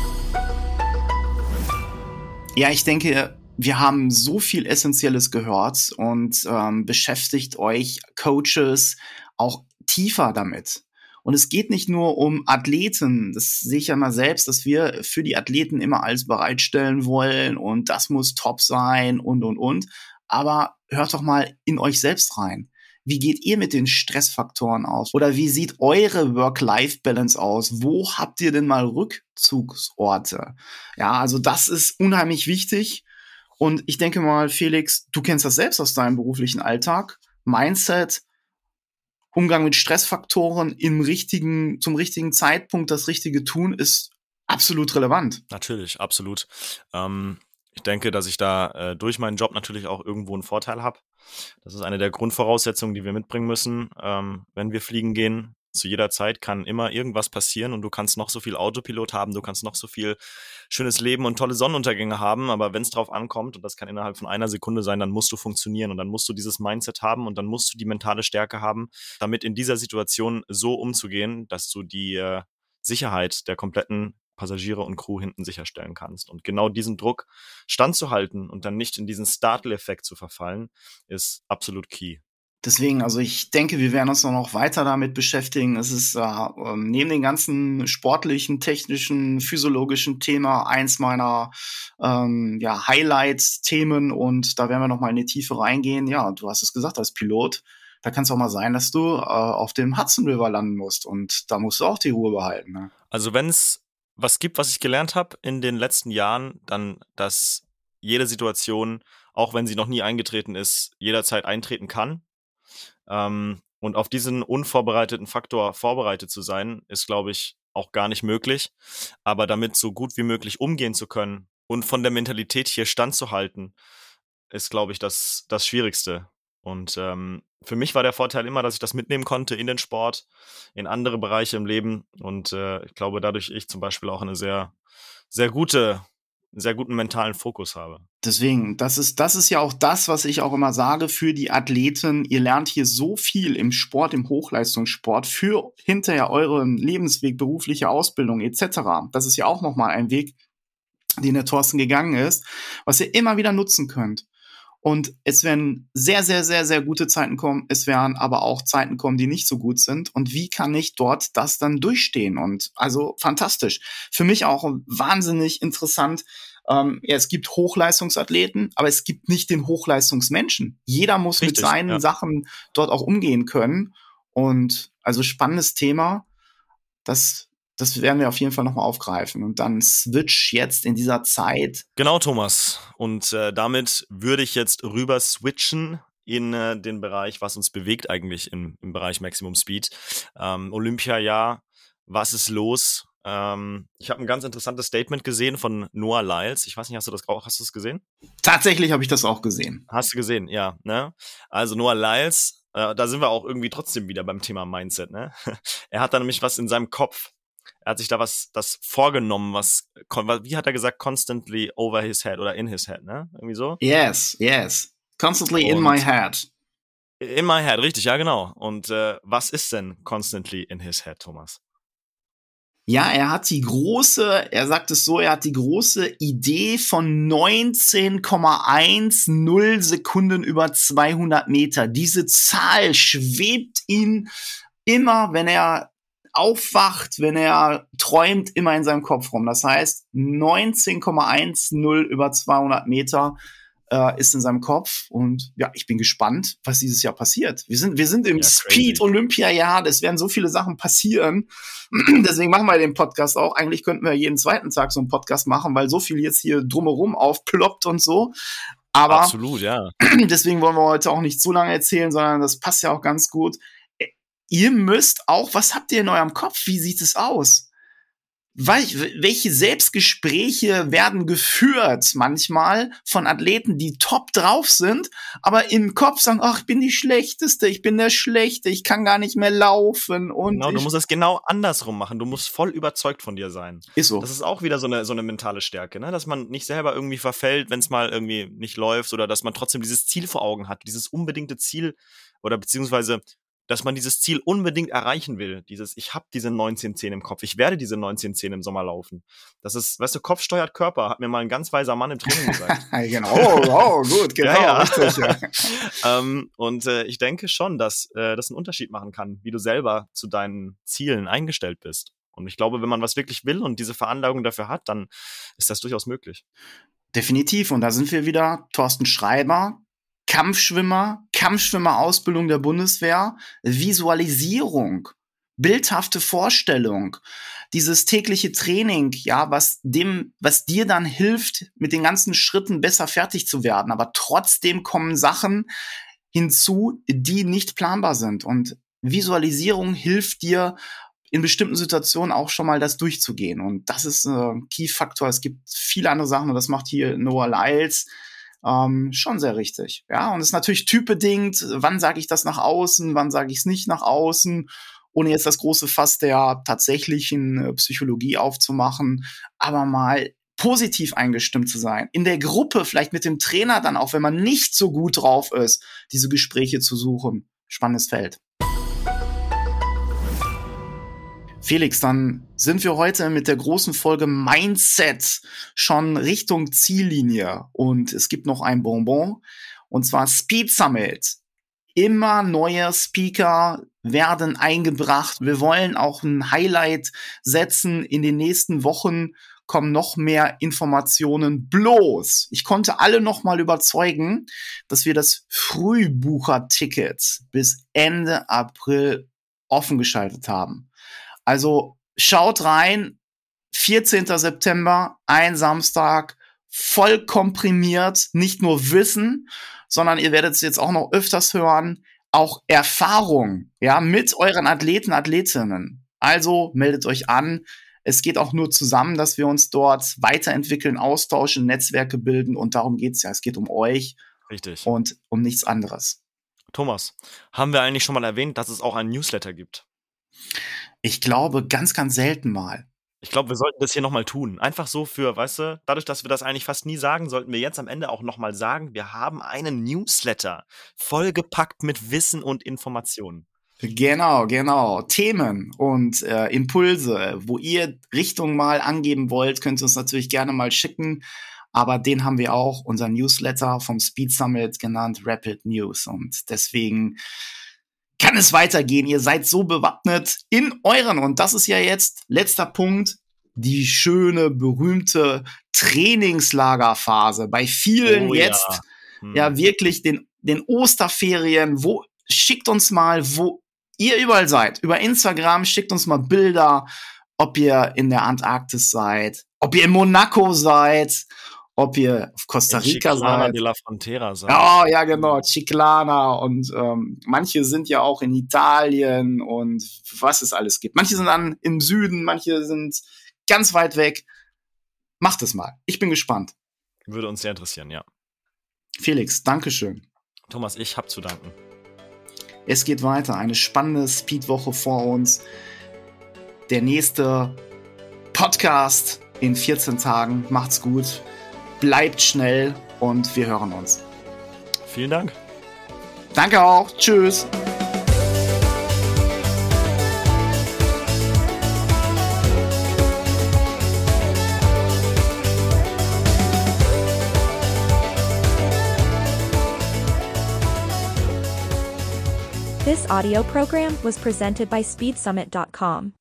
Ja, ich denke, wir haben so viel Essentielles gehört und beschäftigt euch Coaches auch tiefer damit. Und es geht nicht nur um Athleten, das sehe ich ja mal selbst, dass wir für die Athleten immer alles bereitstellen wollen und das muss top sein und. Aber hört doch mal in euch selbst rein. Wie geht ihr mit den Stressfaktoren aus? Oder wie sieht eure Work-Life-Balance aus? Wo habt ihr denn mal Rückzugsorte? Ja, also das ist unheimlich wichtig. Und ich denke mal, Felix, du kennst das selbst aus deinem beruflichen Alltag. Mindset, Umgang mit Stressfaktoren zum richtigen Zeitpunkt, das Richtige tun, ist absolut relevant. Natürlich, absolut. Ich denke, dass ich da durch meinen Job natürlich auch irgendwo einen Vorteil habe. Das ist eine der Grundvoraussetzungen, die wir mitbringen müssen, wenn wir fliegen gehen. Zu jeder Zeit kann immer irgendwas passieren und du kannst noch so viel Autopilot haben, du kannst noch so viel schönes Leben und tolle Sonnenuntergänge haben, aber wenn es drauf ankommt, und das kann innerhalb von einer Sekunde sein, dann musst du funktionieren und dann musst du dieses Mindset haben und dann musst du die mentale Stärke haben, damit in dieser Situation so umzugehen, dass du die Sicherheit der kompletten Passagiere und Crew hinten sicherstellen kannst. Und genau diesen Druck standzuhalten und dann nicht in diesen Startle-Effekt zu verfallen, ist absolut key. Deswegen, also ich denke, wir werden uns noch weiter damit beschäftigen. Es ist neben den ganzen sportlichen, technischen, physiologischen Thema eins meiner Highlights-Themen und da werden wir noch mal in die Tiefe reingehen. Ja, du hast es gesagt, als Pilot, da kann es auch mal sein, dass du auf dem Hudson River landen musst und da musst du auch die Ruhe behalten. Ne? Also wenn es was gibt, was ich gelernt habe in den letzten Jahren, dann, dass jede Situation, auch wenn sie noch nie eingetreten ist, jederzeit eintreten kann. Und auf diesen unvorbereiteten Faktor vorbereitet zu sein, ist, glaube ich, auch gar nicht möglich. Aber damit so gut wie möglich umgehen zu können und von der Mentalität hier standzuhalten, ist, glaube ich, das Schwierigste. Und für mich war der Vorteil immer, dass ich das mitnehmen konnte in den Sport, in andere Bereiche im Leben. Und ich glaube, dadurch ich zum Beispiel auch eine sehr, sehr guten mentalen Fokus habe. Deswegen, das ist ja auch das, was ich auch immer sage für die Athleten. Ihr lernt hier so viel im Sport, im Hochleistungssport für hinterher euren Lebensweg, berufliche Ausbildung etc. Das ist ja auch nochmal ein Weg, den der Thorsten gegangen ist, was ihr immer wieder nutzen könnt. Und es werden sehr, sehr, sehr, sehr gute Zeiten kommen. Es werden aber auch Zeiten kommen, die nicht so gut sind. Und wie kann ich dort das dann durchstehen? Und also fantastisch. Für mich auch wahnsinnig interessant. Es gibt Hochleistungsathleten, aber es gibt nicht den Hochleistungsmenschen. Jeder muss mit seinen Sachen dort auch umgehen können. Und also spannendes Thema. Das werden wir auf jeden Fall nochmal aufgreifen. Und dann switch jetzt in dieser Zeit. Genau, Thomas. Und damit würde ich jetzt rüber switchen in den Bereich, was uns bewegt eigentlich im Bereich Maximum Speed. Olympiajahr, was ist los? Ich habe ein ganz interessantes Statement gesehen von Noah Lyles. Ich weiß nicht, hast du es gesehen? Tatsächlich habe ich das auch gesehen. Hast du gesehen, ja. Ne? Also Noah Lyles, da sind wir auch irgendwie trotzdem wieder beim Thema Mindset. Ne? Er hat da nämlich was in seinem Kopf. Er hat sich da das vorgenommen, wie hat er gesagt, constantly over his head oder in his head, ne? Irgendwie so? Yes. Constantly in my head. In my head, richtig, ja genau. Und was ist denn constantly in his head, Thomas? Ja, er hat die große Idee von 19,10 Sekunden über 200 Meter. Diese Zahl schwebt ihm immer, wenn er aufwacht, wenn er träumt, immer in seinem Kopf rum. Das heißt, 19,10 über 200 Meter ist in seinem Kopf. Und ja, ich bin gespannt, was dieses Jahr passiert. Wir sind im Speed-Olympia-Jahr. Es werden so viele Sachen passieren. Deswegen machen wir den Podcast auch. Eigentlich könnten wir jeden zweiten Tag so einen Podcast machen, weil so viel jetzt hier drumherum aufploppt und so. Aber absolut, ja. Deswegen wollen wir heute auch nicht zu lange erzählen, sondern das passt ja auch ganz gut. Ihr müsst auch, was habt ihr in eurem Kopf? Wie sieht es aus? Welche Selbstgespräche werden geführt manchmal von Athleten, die top drauf sind, aber im Kopf sagen, ach, ich bin die Schlechteste, ich bin der Schlechte, ich kann gar nicht mehr laufen. Und genau, du musst es genau andersrum machen. Du musst voll überzeugt von dir sein. Ist so. Das ist auch wieder so eine mentale Stärke, ne? Dass man nicht selber irgendwie verfällt, wenn es mal irgendwie nicht läuft oder dass man trotzdem dieses Ziel vor Augen hat, dieses unbedingte Ziel oder beziehungsweise dass man dieses Ziel unbedingt erreichen will. Ich habe diese 1910 im Kopf. Ich werde diese 1910 im Sommer laufen. Das ist, weißt du, Kopf steuert Körper, hat mir mal ein ganz weiser Mann im Training gesagt. Genau, oh, gut, genau, ja. Richtig, ja. Und ich denke schon, dass das einen Unterschied machen kann, wie du selber zu deinen Zielen eingestellt bist. Und ich glaube, wenn man was wirklich will und diese Veranlagung dafür hat, dann ist das durchaus möglich. Definitiv. Und da sind wir wieder, Thorsten Schreiber, Kampfschwimmer-Ausbildung der Bundeswehr, Visualisierung, bildhafte Vorstellung, dieses tägliche Training, ja, was dir dann hilft, mit den ganzen Schritten besser fertig zu werden. Aber trotzdem kommen Sachen hinzu, die nicht planbar sind. Und Visualisierung hilft dir, in bestimmten Situationen auch schon mal das durchzugehen. Und das ist ein Key-Faktor. Es gibt viele andere Sachen und das macht hier Noah Lyles schon sehr richtig. Ja, und es ist natürlich typbedingt, wann sage ich das nach außen, wann sage ich es nicht nach außen, ohne jetzt das große Fass der tatsächlichen Psychologie aufzumachen, aber mal positiv eingestimmt zu sein. In der Gruppe, vielleicht mit dem Trainer dann auch, wenn man nicht so gut drauf ist, diese Gespräche zu suchen. Spannendes Feld. Felix, dann sind wir heute mit der großen Folge Mindset schon Richtung Ziellinie. Und es gibt noch ein Bonbon, und zwar Speed Summit. Immer neue Speaker werden eingebracht. Wir wollen auch ein Highlight setzen. In den nächsten Wochen kommen noch mehr Informationen. Bloß, ich konnte alle noch mal überzeugen, dass wir das Frühbucherticket bis Ende April offen geschaltet haben. Also schaut rein, 14. September, ein Samstag, voll komprimiert, nicht nur Wissen, sondern ihr werdet es jetzt auch noch öfters hören, auch Erfahrung, ja, mit euren Athleten, Athletinnen. Also meldet euch an. Es geht auch nur zusammen, dass wir uns dort weiterentwickeln, austauschen, Netzwerke bilden und darum geht's ja. Es geht um euch. Richtig. Und um nichts anderes. Thomas, haben wir eigentlich schon mal erwähnt, dass es auch ein Newsletter gibt? Ich glaube, ganz, ganz selten mal. Ich glaube, wir sollten das hier nochmal tun. Einfach so weißt du, dadurch, dass wir das eigentlich fast nie sagen, sollten wir jetzt am Ende auch nochmal sagen, wir haben einen Newsletter, vollgepackt mit Wissen und Informationen. Genau. Themen und Impulse, wo ihr Richtung mal angeben wollt, könnt ihr uns natürlich gerne mal schicken. Aber den haben wir auch, unser Newsletter vom Speed Summit genannt, Rapid News. Und deswegen kann es weitergehen. Ihr seid so bewappnet in euren, und das ist ja jetzt letzter Punkt, die schöne, berühmte Trainingslagerphase. Bei vielen ja wirklich den Osterferien. Schickt uns mal, wo ihr überall seid, über Instagram, schickt uns mal Bilder, ob ihr in der Antarktis seid, ob ihr in Monaco seid, ob ihr auf Costa Rica seid. De la Frontera seid. Oh, ja, genau, Chiclana. Und manche sind ja auch in Italien und was es alles gibt. Manche sind dann im Süden, manche sind ganz weit weg. Macht es mal. Ich bin gespannt. Würde uns sehr interessieren, ja. Felix, Dankeschön. Thomas, ich hab zu danken. Es geht weiter. Eine spannende Speedwoche vor uns. Der nächste Podcast in 14 Tagen. Macht's gut. Bleibt schnell und wir hören uns. Vielen Dank. Danke auch. Tschüss. This audio program was presented by SpeedSummit.com.